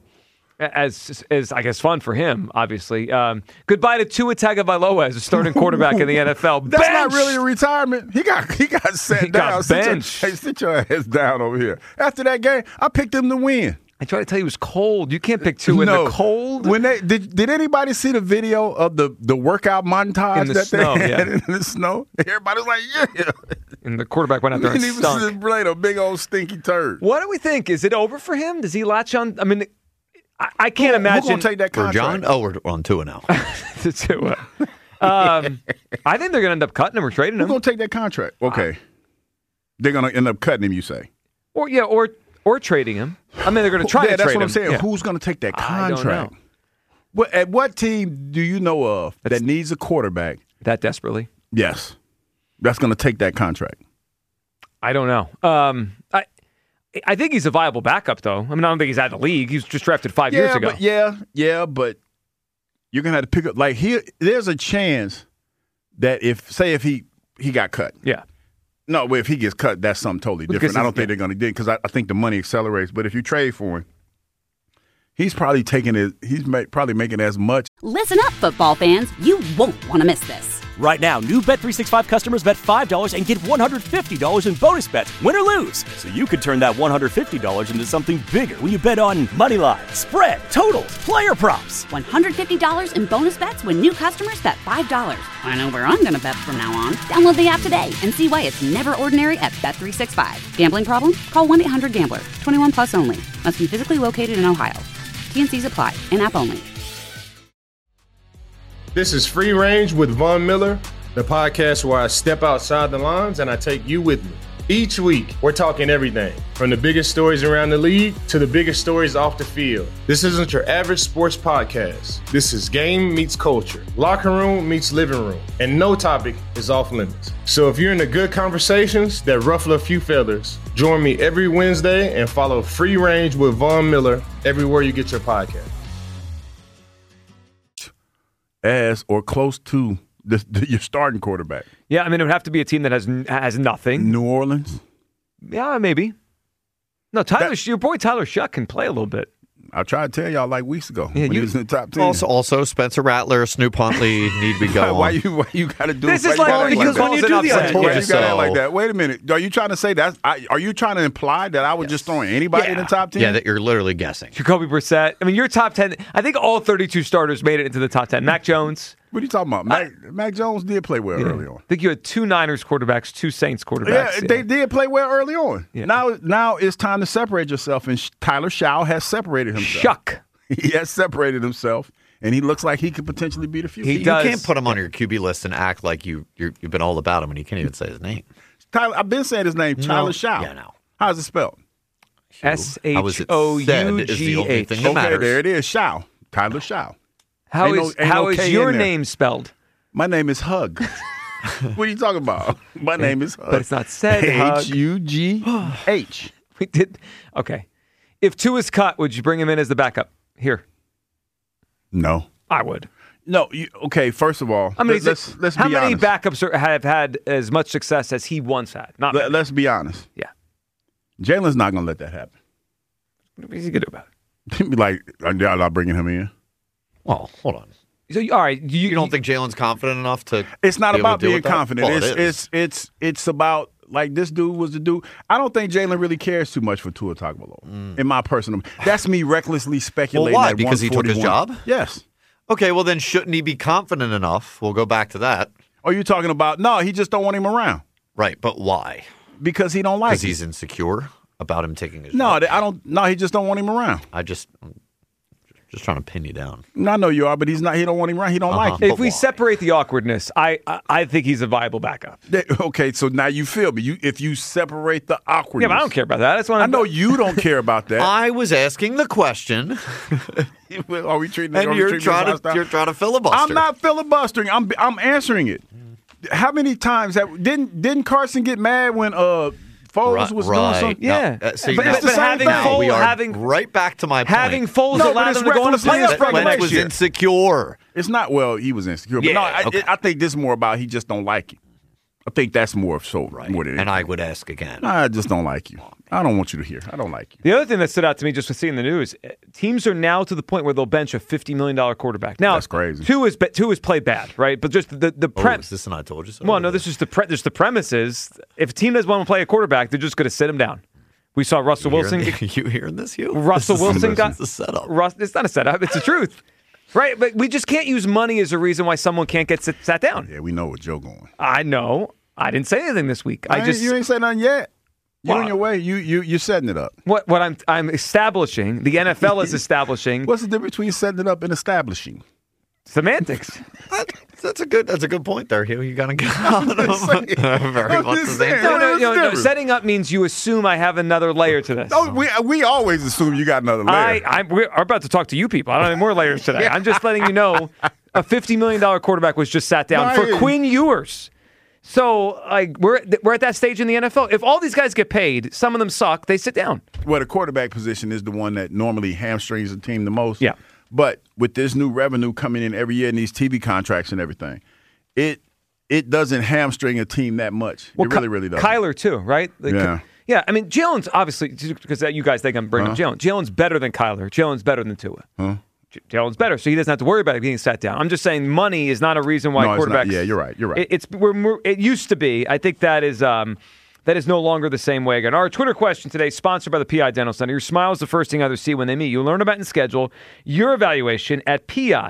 Speaker 4: I guess fun for him, obviously. Goodbye to Tua Tagovailoa as a starting quarterback in the NFL.
Speaker 5: That's not really a retirement. He got sat down.
Speaker 4: Got benched.
Speaker 5: Sit your ass down over here. After that game, I picked him to win.
Speaker 4: I tried to tell you it was cold. You can't pick Tua in the cold.
Speaker 5: When did anybody see the video of the workout montage
Speaker 4: in the snow?
Speaker 5: They had in the snow? Everybody's like, yeah.
Speaker 4: And the quarterback went out there and stunk.
Speaker 5: He was a big old stinky turd.
Speaker 4: What do we think? Is it over for him? Does he latch on? I mean, I can't imagine.
Speaker 5: Who's going to take that contract?
Speaker 6: For John? Oh, we're on Tua now.
Speaker 4: To Tua. I think they're going to end up cutting him or trading him.
Speaker 5: Who's going to take that contract? Okay. They're going to end up cutting him, you say?
Speaker 4: Or trading him. I mean, they're going to try to trade him.
Speaker 5: That's what I'm saying. Yeah. Who's going to take that contract?
Speaker 4: I don't
Speaker 5: know. At what team do you know of that needs a quarterback?
Speaker 4: That desperately?
Speaker 5: Yes. That's going to take that contract.
Speaker 4: I don't know. I think he's a viable backup, though. I mean, I don't think he's out of the league. He was just drafted 5 years ago.
Speaker 5: But but you're going to have to pick up. Like, there's a chance that if he got cut.
Speaker 4: Yeah.
Speaker 5: No, if he gets cut, that's something totally different. I don't think they're going to do it because I think the money accelerates. But if you trade for him, he's probably probably making as much.
Speaker 1: Listen up, football fans. You won't want to miss this.
Speaker 2: Right now, new Bet365 customers bet $5 and get $150 in bonus bets, win or lose. So you could turn that $150 into something bigger when you bet on money line, spread, totals, player props.
Speaker 1: $150 in bonus bets when new customers bet $5. I know where I'm going to bet from now on. Download the app today and see why it's never ordinary at Bet365. Gambling problem? Call 1-800-GAMBLER. 21 plus only. Must be physically located in Ohio. T&Cs apply. In-app only.
Speaker 3: This is Free Range with Von Miller, the podcast where I step outside the lines and I take you with me. Each week, we're talking everything from the biggest stories around the league to the biggest stories off the field. This isn't your average sports podcast. This is game meets culture, locker room meets living room, and no topic is off limits. So if you're into good conversations that ruffle a few feathers, join me every Wednesday and follow Free Range with Von Miller everywhere you get your podcast.
Speaker 5: As or close to your starting quarterback.
Speaker 4: Yeah, I mean, it would have to be a team that has nothing.
Speaker 5: New Orleans?
Speaker 4: Yeah, maybe. No, your boy Tyler Shuck can play a little bit.
Speaker 5: I tried to tell y'all like weeks ago when he was in the top 10.
Speaker 6: Also Spencer Rattler, Snoop Huntley need to be going.
Speaker 5: Why you got to do
Speaker 4: this?
Speaker 5: This
Speaker 4: is like because when you do the
Speaker 5: you got like that. Wait a minute. Are you trying to say that? Are you trying to imply that I was just throwing anybody in the top 10?
Speaker 6: Yeah, that you're literally guessing.
Speaker 4: Jacoby Brissett. I mean, your top 10. I think all 32 starters made it into the top 10. Mac Jones.
Speaker 5: What are you talking about? Mac Jones did play well early on.
Speaker 4: I think you had 2 Niners quarterbacks, 2 Saints quarterbacks.
Speaker 5: Yeah, they did play well early on. Yeah. Now it's time to separate yourself, and Tyler Shaw has separated himself.
Speaker 4: Shuck.
Speaker 5: He has separated himself, and he looks like he could potentially be the future.
Speaker 6: You can't put him on your QB list and act like you've been all about him, and you can't even say his name.
Speaker 5: Tyler, I've been saying his name, Tyler Shaw.
Speaker 6: Yeah, no.
Speaker 5: How's it spelled?
Speaker 4: SHOUGH.
Speaker 5: Okay, there it is, Shaw. Tyler Shaw.
Speaker 4: How is your name spelled?
Speaker 5: My name is Hug. What are you talking about? My name is Hug.
Speaker 4: But it's not said
Speaker 5: Hugh.
Speaker 4: We did. Okay. If Tua is cut, would you bring him in as the backup? Here.
Speaker 5: No.
Speaker 4: I would.
Speaker 5: No. Okay, first of all, let's be honest.
Speaker 4: How many backups have had as much success as he once had?
Speaker 5: Let's be honest.
Speaker 4: Yeah.
Speaker 5: Jalen's not going to let that happen.
Speaker 4: What is he going to do about it?
Speaker 5: He'd be like, I'm not bringing him in.
Speaker 6: Well, hold on.
Speaker 4: So, all right,
Speaker 6: you don't think Jalen's confident enough to?
Speaker 5: It's not about being confident.
Speaker 6: Well,
Speaker 5: it's about like this dude was the dude. I don't think Jalen really cares too much for Tua Tagovailoa. In my personal, that's me recklessly speculating.
Speaker 6: Well, why? Because he took his job?
Speaker 5: Yes.
Speaker 6: Okay, well then shouldn't he be confident enough? We'll go back to that.
Speaker 5: Are you talking about? No, he just don't want him around.
Speaker 6: Right, but why?
Speaker 5: Because he don't like.
Speaker 6: Because he's insecure about him taking his
Speaker 5: job.
Speaker 6: No,
Speaker 5: I don't. No, he just don't want him around.
Speaker 6: I'm just trying to pin you down.
Speaker 5: No, I know you are, but he's not. He don't want him around. He don't like him.
Speaker 4: If we separate the awkwardness, I think he's a viable backup.
Speaker 5: Okay, so now you feel me. If you separate the awkwardness.
Speaker 4: Yeah, but I don't care about that. That's what
Speaker 5: I know you don't care about that.
Speaker 6: I was asking the question.
Speaker 5: Are we treating?
Speaker 6: And you're trying to filibuster.
Speaker 5: I'm not filibustering. I'm answering it. How many times didn't Carson get mad when Foles was doing something?
Speaker 4: Yeah.
Speaker 6: We are right back to my point.
Speaker 4: Having Foles allowed them to go on a playoff run
Speaker 6: Wentz was insecure.
Speaker 5: It's not, he was insecure. But I think this is more about he just don't like you. I think that's more so.
Speaker 6: Right.
Speaker 5: More than anything.
Speaker 6: And I would ask again.
Speaker 5: I just don't like you. I don't want you to hear. I don't like you.
Speaker 4: The other thing that stood out to me just with seeing the news, teams are now to the point where they'll bench a $50 million quarterback. Now,
Speaker 5: that's crazy.
Speaker 4: Tua has played bad, right? But just the premise.
Speaker 6: Is this and I told you so?
Speaker 4: Well, no, this is the premise is if a team doesn't want to play a quarterback, they're just going to sit him down. We saw Russell Wilson.
Speaker 6: You hearing this, Hugh?
Speaker 4: Russell Wilson got
Speaker 6: the setup.
Speaker 4: It's not a setup. It's the truth. Right, but we just can't use money as a reason why someone can't get sat down.
Speaker 5: Yeah, we know where Joe going.
Speaker 4: I know. I didn't say anything this week.
Speaker 5: You ain't said nothing yet. You're on your way. You're setting it up.
Speaker 4: What I'm establishing, the NFL is establishing.
Speaker 5: What's the difference between setting it up and establishing?
Speaker 4: Semantics.
Speaker 6: That's a good point there, Hugh. You got to get on them. Very much the same.
Speaker 4: No. Setting up means you assume I have another layer to this.
Speaker 5: No, we always assume you got another layer.
Speaker 4: We're about to talk to you people. I don't have any more layers today. I'm just letting you know a $50 million quarterback was just sat down for Quinn Ewers. So we're at that stage in the NFL. If all these guys get paid, some of them suck, they sit down.
Speaker 5: Well, the quarterback position is the one that normally hamstrings a team the most.
Speaker 4: Yeah.
Speaker 5: But with this new revenue coming in every year and these TV contracts and everything, it doesn't hamstring a team that much. Well, it really doesn't.
Speaker 4: Kyler too, right? Yeah. I mean, Jalen's obviously, because you guys think I'm bringing up Jalen. Jalen's better than Kyler. Jalen's better than Tua. Jalen's better, so he doesn't have to worry about it being sat down. I'm just saying money is not a reason why quarterbacks.
Speaker 5: Yeah, you're right.
Speaker 4: It used to be. I think that is no longer the same way again. Our Twitter question today, sponsored by the PI Dental Center. Your smile is the first thing others see when they meet you. Learn about and schedule your evaluation at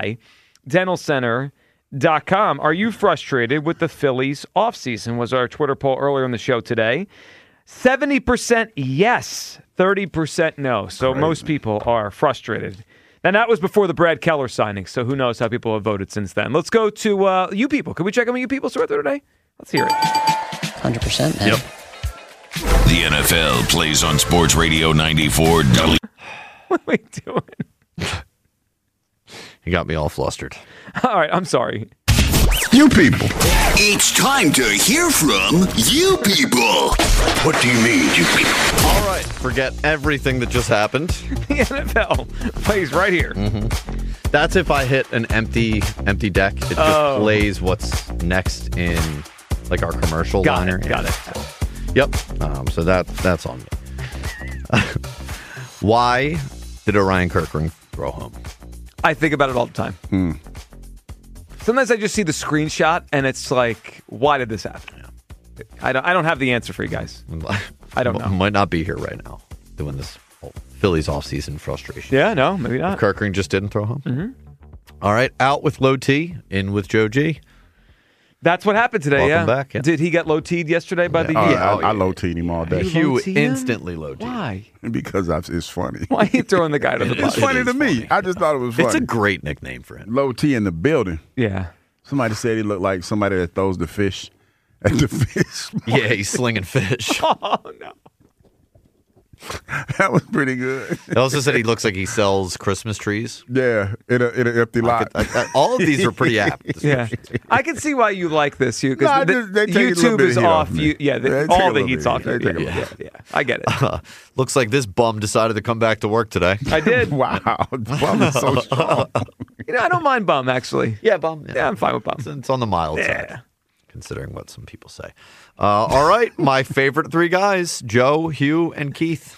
Speaker 4: PIDentalCenter.com. Are you frustrated with the Phillies offseason? Was our Twitter poll earlier in the show today. 70% yes, 30% no. So most people are frustrated. And that was before the Brad Keller signing, so who knows how people have voted since then. Let's go to you people. Can we check on you people's score today? Let's hear it.
Speaker 12: 100%, man.
Speaker 13: Yep. The NFL plays on Sports Radio 94 W.
Speaker 4: What are we doing?
Speaker 6: You got me all flustered.
Speaker 4: All right, I'm sorry.
Speaker 13: You people. It's time to hear from you people. What do you mean, you people?
Speaker 6: All right, forget everything that just happened.
Speaker 4: The NFL plays right here.
Speaker 6: Mm-hmm. That's if I hit an empty deck. It just plays what's next in like our commercial liner.
Speaker 4: Got it.
Speaker 6: Yep. So that's on me. Why did Orion Kirkring throw home?
Speaker 4: I think about it all the time. Sometimes I just see the screenshot and it's like, why did this happen? Yeah. I don't have the answer for you guys. I don't know.
Speaker 6: Might not be here right now doing this Phillies offseason frustration.
Speaker 4: Yeah, no, maybe not.
Speaker 6: Kirkring just didn't throw home.
Speaker 4: Mm-hmm.
Speaker 6: All right, out with low T, in with Joe G.
Speaker 4: That's what happened today.
Speaker 6: Welcome back. Yeah.
Speaker 4: Did he get low T'd yesterday by the?
Speaker 5: I low T'd him all day.
Speaker 6: You instantly low T'd.
Speaker 4: Why?
Speaker 5: Because it's funny.
Speaker 4: Why are you throwing the guy to the bus?
Speaker 5: It's funny to me. I just thought it was funny.
Speaker 6: It's a great nickname for him.
Speaker 5: Low T in the building.
Speaker 4: Yeah.
Speaker 5: Somebody said he looked like somebody that throws the fish at the fish.
Speaker 6: Yeah, he's slinging fish.
Speaker 4: Oh no.
Speaker 5: That was pretty good.
Speaker 6: They also said he looks like he sells Christmas trees.
Speaker 5: Yeah, in an empty lot.
Speaker 6: All of these are pretty apt.
Speaker 4: Yeah, I can see why you like this, Hugh, because
Speaker 5: YouTube
Speaker 4: is off. All the heat's off. Yeah, I get it.
Speaker 6: Looks like this bum decided to come back to work today.
Speaker 4: I did.
Speaker 5: Wow, bum is so strong.
Speaker 4: I don't mind bum, actually.
Speaker 6: Yeah, bum.
Speaker 4: Yeah, I'm fine with bum.
Speaker 6: It's on the mild side, considering what some people say. All right, my favorite three guys, Joe, Hugh, and Keith.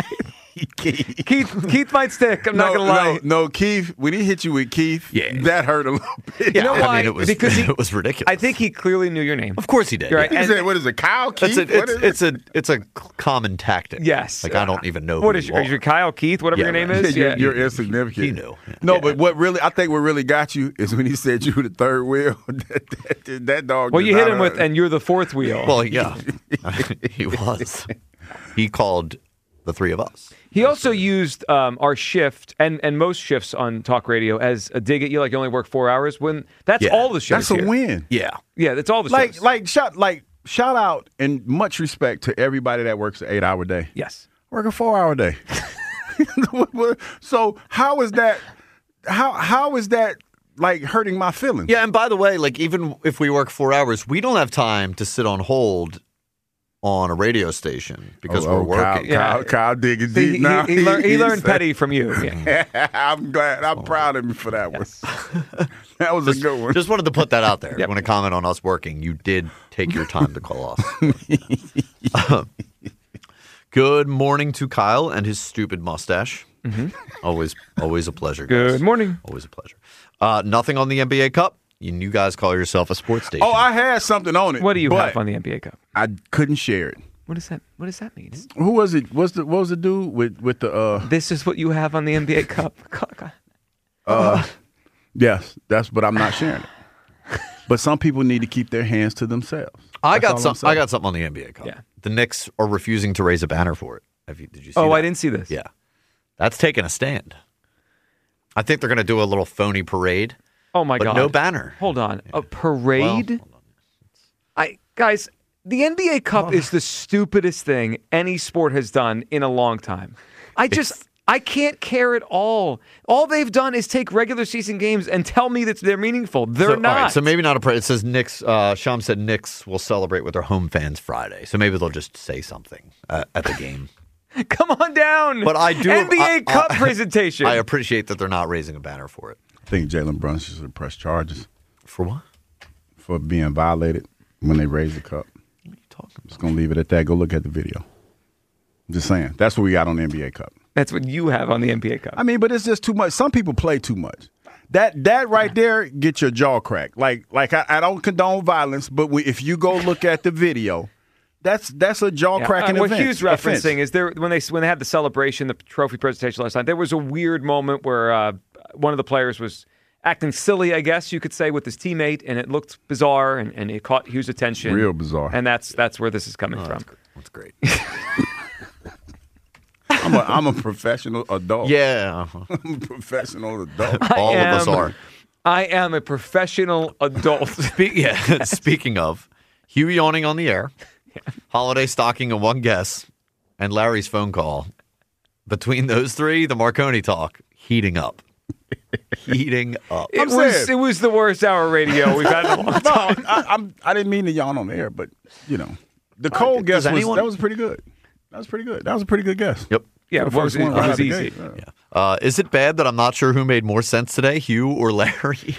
Speaker 4: Keith might stick. I'm not going to lie.
Speaker 5: No, Keith, when he hit you with Keith, that hurt a little bit.
Speaker 4: You know why?
Speaker 6: I mean, it was ridiculous.
Speaker 4: I think he clearly knew your name.
Speaker 6: Of course he did.
Speaker 4: Right.
Speaker 5: He said, what is it, Kyle Keith?
Speaker 6: It's a common tactic.
Speaker 4: Yes.
Speaker 6: Like, I don't even know
Speaker 4: what is your Kyle Keith, whatever your name is?
Speaker 5: You're insignificant.
Speaker 6: He knew.
Speaker 5: No, but I think what really got you is when he said you were the third wheel. that dog.
Speaker 4: Well, you hit him with, and you're the fourth wheel.
Speaker 6: Well, yeah. He was. He called the three of us.
Speaker 4: He also used our shift and most shifts on talk radio as a dig at you, like you only work 4 hours. When that's all the shows.
Speaker 5: That's a win.
Speaker 6: Yeah,
Speaker 4: that's all the shows.
Speaker 5: Shout out and much respect to everybody that works an 8-hour day.
Speaker 4: Yes,
Speaker 5: work a 4-hour day. So how is that? How is that like hurting my feelings?
Speaker 6: Yeah, and by the way, like even if we work 4 hours, we don't have time to sit on hold on a radio station because we're working.
Speaker 5: Kyle digging deep now.
Speaker 4: He learned petty from you. Yeah.
Speaker 5: I'm glad. I'm proud of him for that one. That was a good one.
Speaker 6: Just wanted to put that out there. When I comment on us working, you did take your time to call off. Good morning to Kyle and his stupid mustache. Mm-hmm. Always a pleasure, guys.
Speaker 4: Good morning.
Speaker 6: Always a pleasure. Nothing on the NBA Cup. You guys call yourself a sports station.
Speaker 5: Oh, I had something on it.
Speaker 4: What do you have on the NBA Cup?
Speaker 5: I couldn't share it.
Speaker 4: What does that mean?
Speaker 5: Who was it? What was the dude with the?
Speaker 4: This is what you have on the NBA Cup.
Speaker 5: Yes, but I'm not sharing it. But some people need to keep their hands to themselves.
Speaker 6: I got something on the NBA Cup. Yeah. The Knicks are refusing to raise a banner for it. Did you see that?
Speaker 4: I didn't see this.
Speaker 6: Yeah. That's taking a stand. I think they're going to do a little phony parade.
Speaker 4: Oh my God!
Speaker 6: No banner.
Speaker 4: Hold on, a parade. Well, guys, the NBA Cup is the stupidest thing any sport has done in a long time. I can't care at all. All they've done is take regular season games and tell me that they're meaningful. They're not.
Speaker 6: All right, so maybe not a parade. It says Knicks. Sham said Knicks will celebrate with their home fans Friday. So maybe they'll just say something at the game.
Speaker 4: Come on down.
Speaker 6: But I do
Speaker 4: NBA Cup presentation.
Speaker 6: I appreciate that they're not raising a banner for it.
Speaker 5: I think Jalen Brunson should press charges.
Speaker 6: For what?
Speaker 5: For being violated when they raise the cup.
Speaker 6: What are you talking about?
Speaker 5: Just going to leave it at that. Go look at the video. I'm just saying. That's what we got on the NBA Cup.
Speaker 4: That's what you have on the NBA Cup.
Speaker 5: I mean, but it's just too much. Some people play too much. That right there gets your jaw cracked. Like I don't condone violence, but if you go look at the video, that's a jaw-cracking event.
Speaker 4: What Hugh's referencing is when they had the celebration, the trophy presentation last night, there was a weird moment where one of the players was acting silly, I guess you could say, with his teammate, and it looked bizarre, and it caught Hugh's attention.
Speaker 5: Real bizarre.
Speaker 4: And that's where this is coming from.
Speaker 6: That's great.
Speaker 5: I'm a professional adult.
Speaker 6: Yeah.
Speaker 5: I'm a professional adult.
Speaker 6: All of us are.
Speaker 4: I am a professional adult.
Speaker 6: Speaking of, Hugh yawning on the air, holiday stocking and one guess, and Larry's phone call. Between those three, the Marconi talk heating up. Heating up.
Speaker 4: It was the worst hour radio we've had in a long time.
Speaker 5: I didn't mean to yawn on the air, but the cold guess was pretty good. That was pretty good. That was a pretty good guess.
Speaker 6: Yep.
Speaker 4: Yeah, it was easy.
Speaker 6: Yeah. Is it bad that I'm not sure who made more sense today, Hugh or Larry?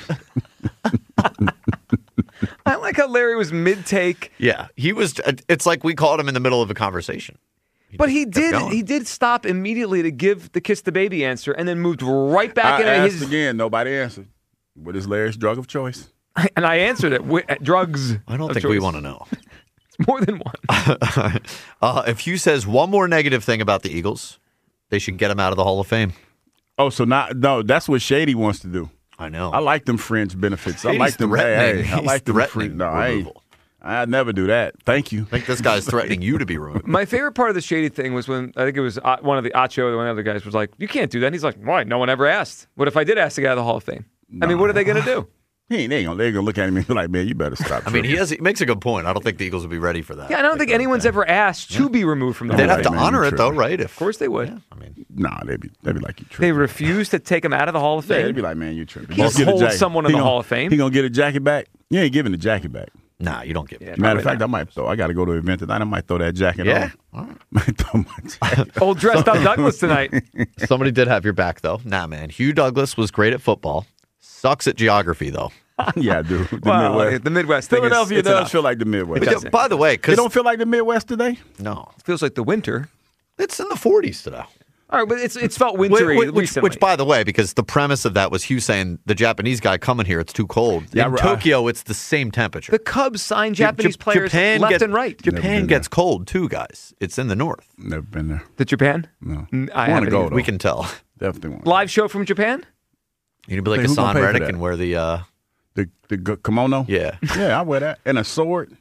Speaker 4: I like how Larry was mid-take.
Speaker 6: Yeah, he was. It's like we caught him in the middle of a conversation.
Speaker 4: But he did stop immediately to give the kiss the baby answer and then moved right back into his.
Speaker 5: Again, nobody answered. What is Larry's drug of choice?
Speaker 4: And I answered it. Drugs.
Speaker 6: I don't think we want to know.
Speaker 4: It's more than one.
Speaker 6: If Hugh says one more negative thing about the Eagles, they should get him out of the Hall of Fame.
Speaker 5: Oh, that's what Shady wants to do.
Speaker 6: I know.
Speaker 5: I like them fringe benefits.
Speaker 6: Shady's
Speaker 5: I like them. I like them
Speaker 6: threatening
Speaker 5: removal. I'd never do that. Thank you.
Speaker 6: I think this guy's threatening you to be removed.
Speaker 4: My favorite part of the Shady thing was when I think it was one of the Acho or one of the other guys was like, "You can't do that." And he's like, "Why? No one ever asked. What if I did ask the guy of the Hall of Fame? I mean, what are they going to do?"
Speaker 5: They're gonna look at him and be like, "Man, you better stop."
Speaker 6: I mean, he makes a good point. I don't think the Eagles would be ready for that.
Speaker 4: Yeah, I don't think anyone's ever asked to be removed from the Hall of Fame.
Speaker 6: They'd have to honor it, though, right?
Speaker 4: Of course they would.
Speaker 6: Yeah, I mean,
Speaker 5: they'd be like, "You tripping."
Speaker 4: They refuse to take him out of the Hall of Fame.
Speaker 5: Yeah, they'd be like, "Man, you tripping."
Speaker 4: He holds someone in the Hall of Fame.
Speaker 5: He gonna get a jacket back? You ain't giving the jacket back.
Speaker 6: Nah, you don't get it.
Speaker 5: Matter of fact, I might throw. I got to go to an event tonight. I might throw that jacket on.
Speaker 6: All right.
Speaker 5: Might throw my jacket.
Speaker 4: Old dressed up Douglas tonight.
Speaker 6: Somebody did have your back, though. Nah, man. Hugh Douglas was great at football. Sucks at geography, though.
Speaker 5: Yeah, I do.
Speaker 4: The Midwest thing
Speaker 5: Philadelphia
Speaker 4: is,
Speaker 5: does feel like the Midwest.
Speaker 6: By the way,
Speaker 5: it don't feel like the Midwest today?
Speaker 6: No.
Speaker 4: It feels like the winter.
Speaker 6: It's in the 40s today.
Speaker 4: All right, but it's felt wintry recently.
Speaker 6: Which, by the way, because the premise of that was Hugh saying the Japanese guy coming here, it's too cold.
Speaker 5: Yeah,
Speaker 6: in Tokyo, it's the same temperature.
Speaker 4: The Cubs sign Japanese players left and right.
Speaker 6: Japan gets cold, too, guys. It's in the north.
Speaker 5: Never been there.
Speaker 4: To Japan?
Speaker 5: No.
Speaker 4: I want to
Speaker 5: go, though.
Speaker 6: We can tell.
Speaker 5: Definitely want
Speaker 4: Live show from Japan?
Speaker 6: You'd be like Hassan Reddick and wear the
Speaker 5: kimono?
Speaker 6: Yeah.
Speaker 5: Yeah, I wear that. And a sword.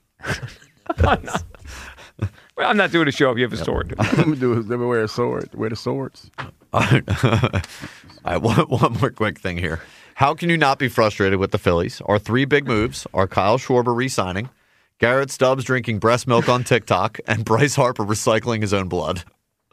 Speaker 4: I'm not doing a show if you have a sword.
Speaker 5: Let me wear a sword. Wear the swords.
Speaker 6: All right, one more quick thing here. How can you not be frustrated with the Phillies? Our three big moves are Kyle Schwarber re-signing, Garrett Stubbs drinking breast milk on TikTok, and Bryce Harper recycling his own blood.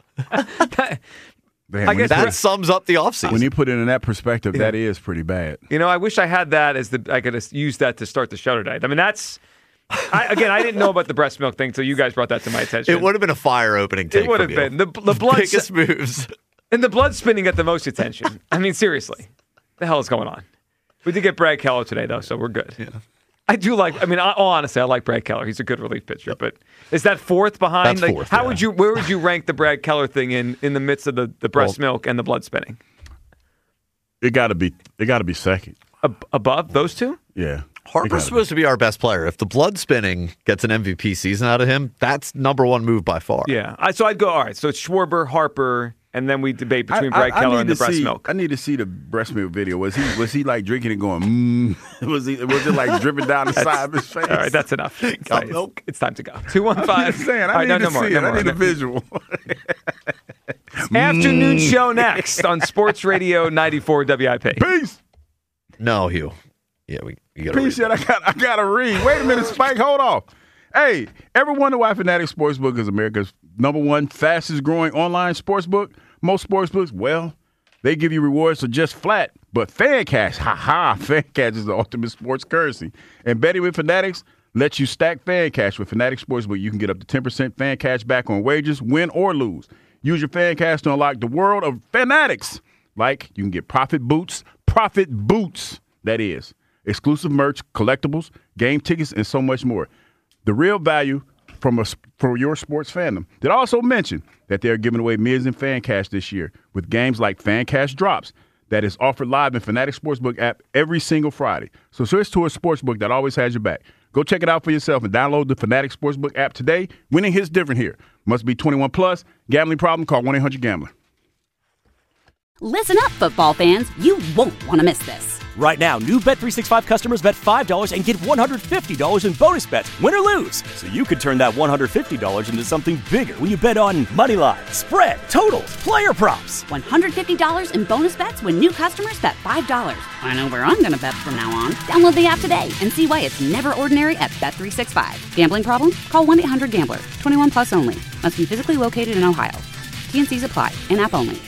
Speaker 5: I
Speaker 6: guess that sums up the offseason.
Speaker 5: When you put it in that perspective, that is pretty bad.
Speaker 4: You know, I wish I had that I could have used that to start the show today. I mean, I didn't know about the breast milk thing until you guys brought that to my attention.
Speaker 6: It would have been a fire opening take.
Speaker 4: It would have been. The blood
Speaker 6: biggest moves.
Speaker 4: And the blood spinning got the most attention. I mean, seriously. The hell is going on? We did get Brad Keller today, though, so we're good. Yeah. I do honestly, I like Brad Keller. He's a good relief pitcher. But is that fourth behind?
Speaker 6: That's fourth,
Speaker 4: where would you rank the Brad Keller thing in the midst of the breast milk and the blood spinning?
Speaker 5: It got to be second.
Speaker 4: Above those two?
Speaker 5: Yeah.
Speaker 6: Harper's supposed to be our best player. If the blood spinning gets an MVP season out of him, that's number one move by far.
Speaker 4: Yeah. So I'd go, all right, so it's Schwarber, Harper, and then we debate between Brad Keller and the breast milk.
Speaker 5: I need to see the breast milk video. Was he like drinking and going, Was it like dripping down the side of his face?
Speaker 4: All right, that's enough. It's time to go. 215.
Speaker 5: I'm just saying, I need to see it. I need a visual.
Speaker 4: Afternoon show next on Sports Radio 94 WIP.
Speaker 5: Peace.
Speaker 6: No, Hugh. Yeah, you got to
Speaker 5: Peace. I got to read. Wait a minute, Spike. Hold on. Hey, ever wonder why Fanatics Sportsbook is America's #1 fastest growing online sportsbook? Most sportsbooks, well, they give you rewards for just flat. But fan cash, fan cash is the ultimate sports currency. And betting with Fanatics lets you stack fan cash. With Fanatics Sportsbook, you can get up to 10% fan cash back on wagers, win or lose. Use your fan cash to unlock the world of Fanatics. Like, you can get profit boots, that is. Exclusive merch, collectibles, game tickets, and so much more. The real value for your sports fandom. Did also mention that they're giving away millions in fan cash this year with games like Fan Cash Drops that is offered live in Fanatics Sportsbook app every single Friday. So switch to a sportsbook that always has your back. Go check it out for yourself and download the Fanatics Sportsbook app today. Winning hits different here. Must be 21 plus. Gambling problem? Call 1-800-GAMBLER.
Speaker 1: Listen up, football fans. You won't want to miss this.
Speaker 2: Right now, new Bet365 customers bet $5 and get $150 in bonus bets, win or lose. So you could turn that $150 into something bigger when you bet on money line, spread, totals, player props.
Speaker 1: $150 in bonus bets when new customers bet $5. I know where I'm going to bet from now on. Download the app today and see why it's never ordinary at Bet365. Gambling problem? Call 1-800-GAMBLER. 21 plus only. Must be physically located in Ohio. T&Cs apply. In-app only.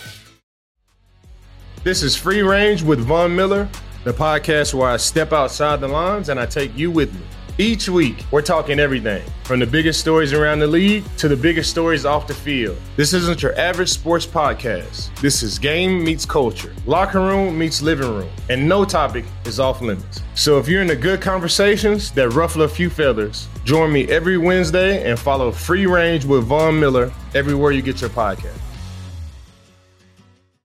Speaker 3: This is Free Range with Von Miller, the podcast where I step outside the lines and I take you with me. Each week, we're talking everything from the biggest stories around the league to the biggest stories off the field. This isn't your average sports podcast. This is game meets culture, locker room meets living room, and no topic is off limits. So if you're into good conversations that ruffle a few feathers, join me every Wednesday and follow Free Range with Von Miller everywhere you get your podcast.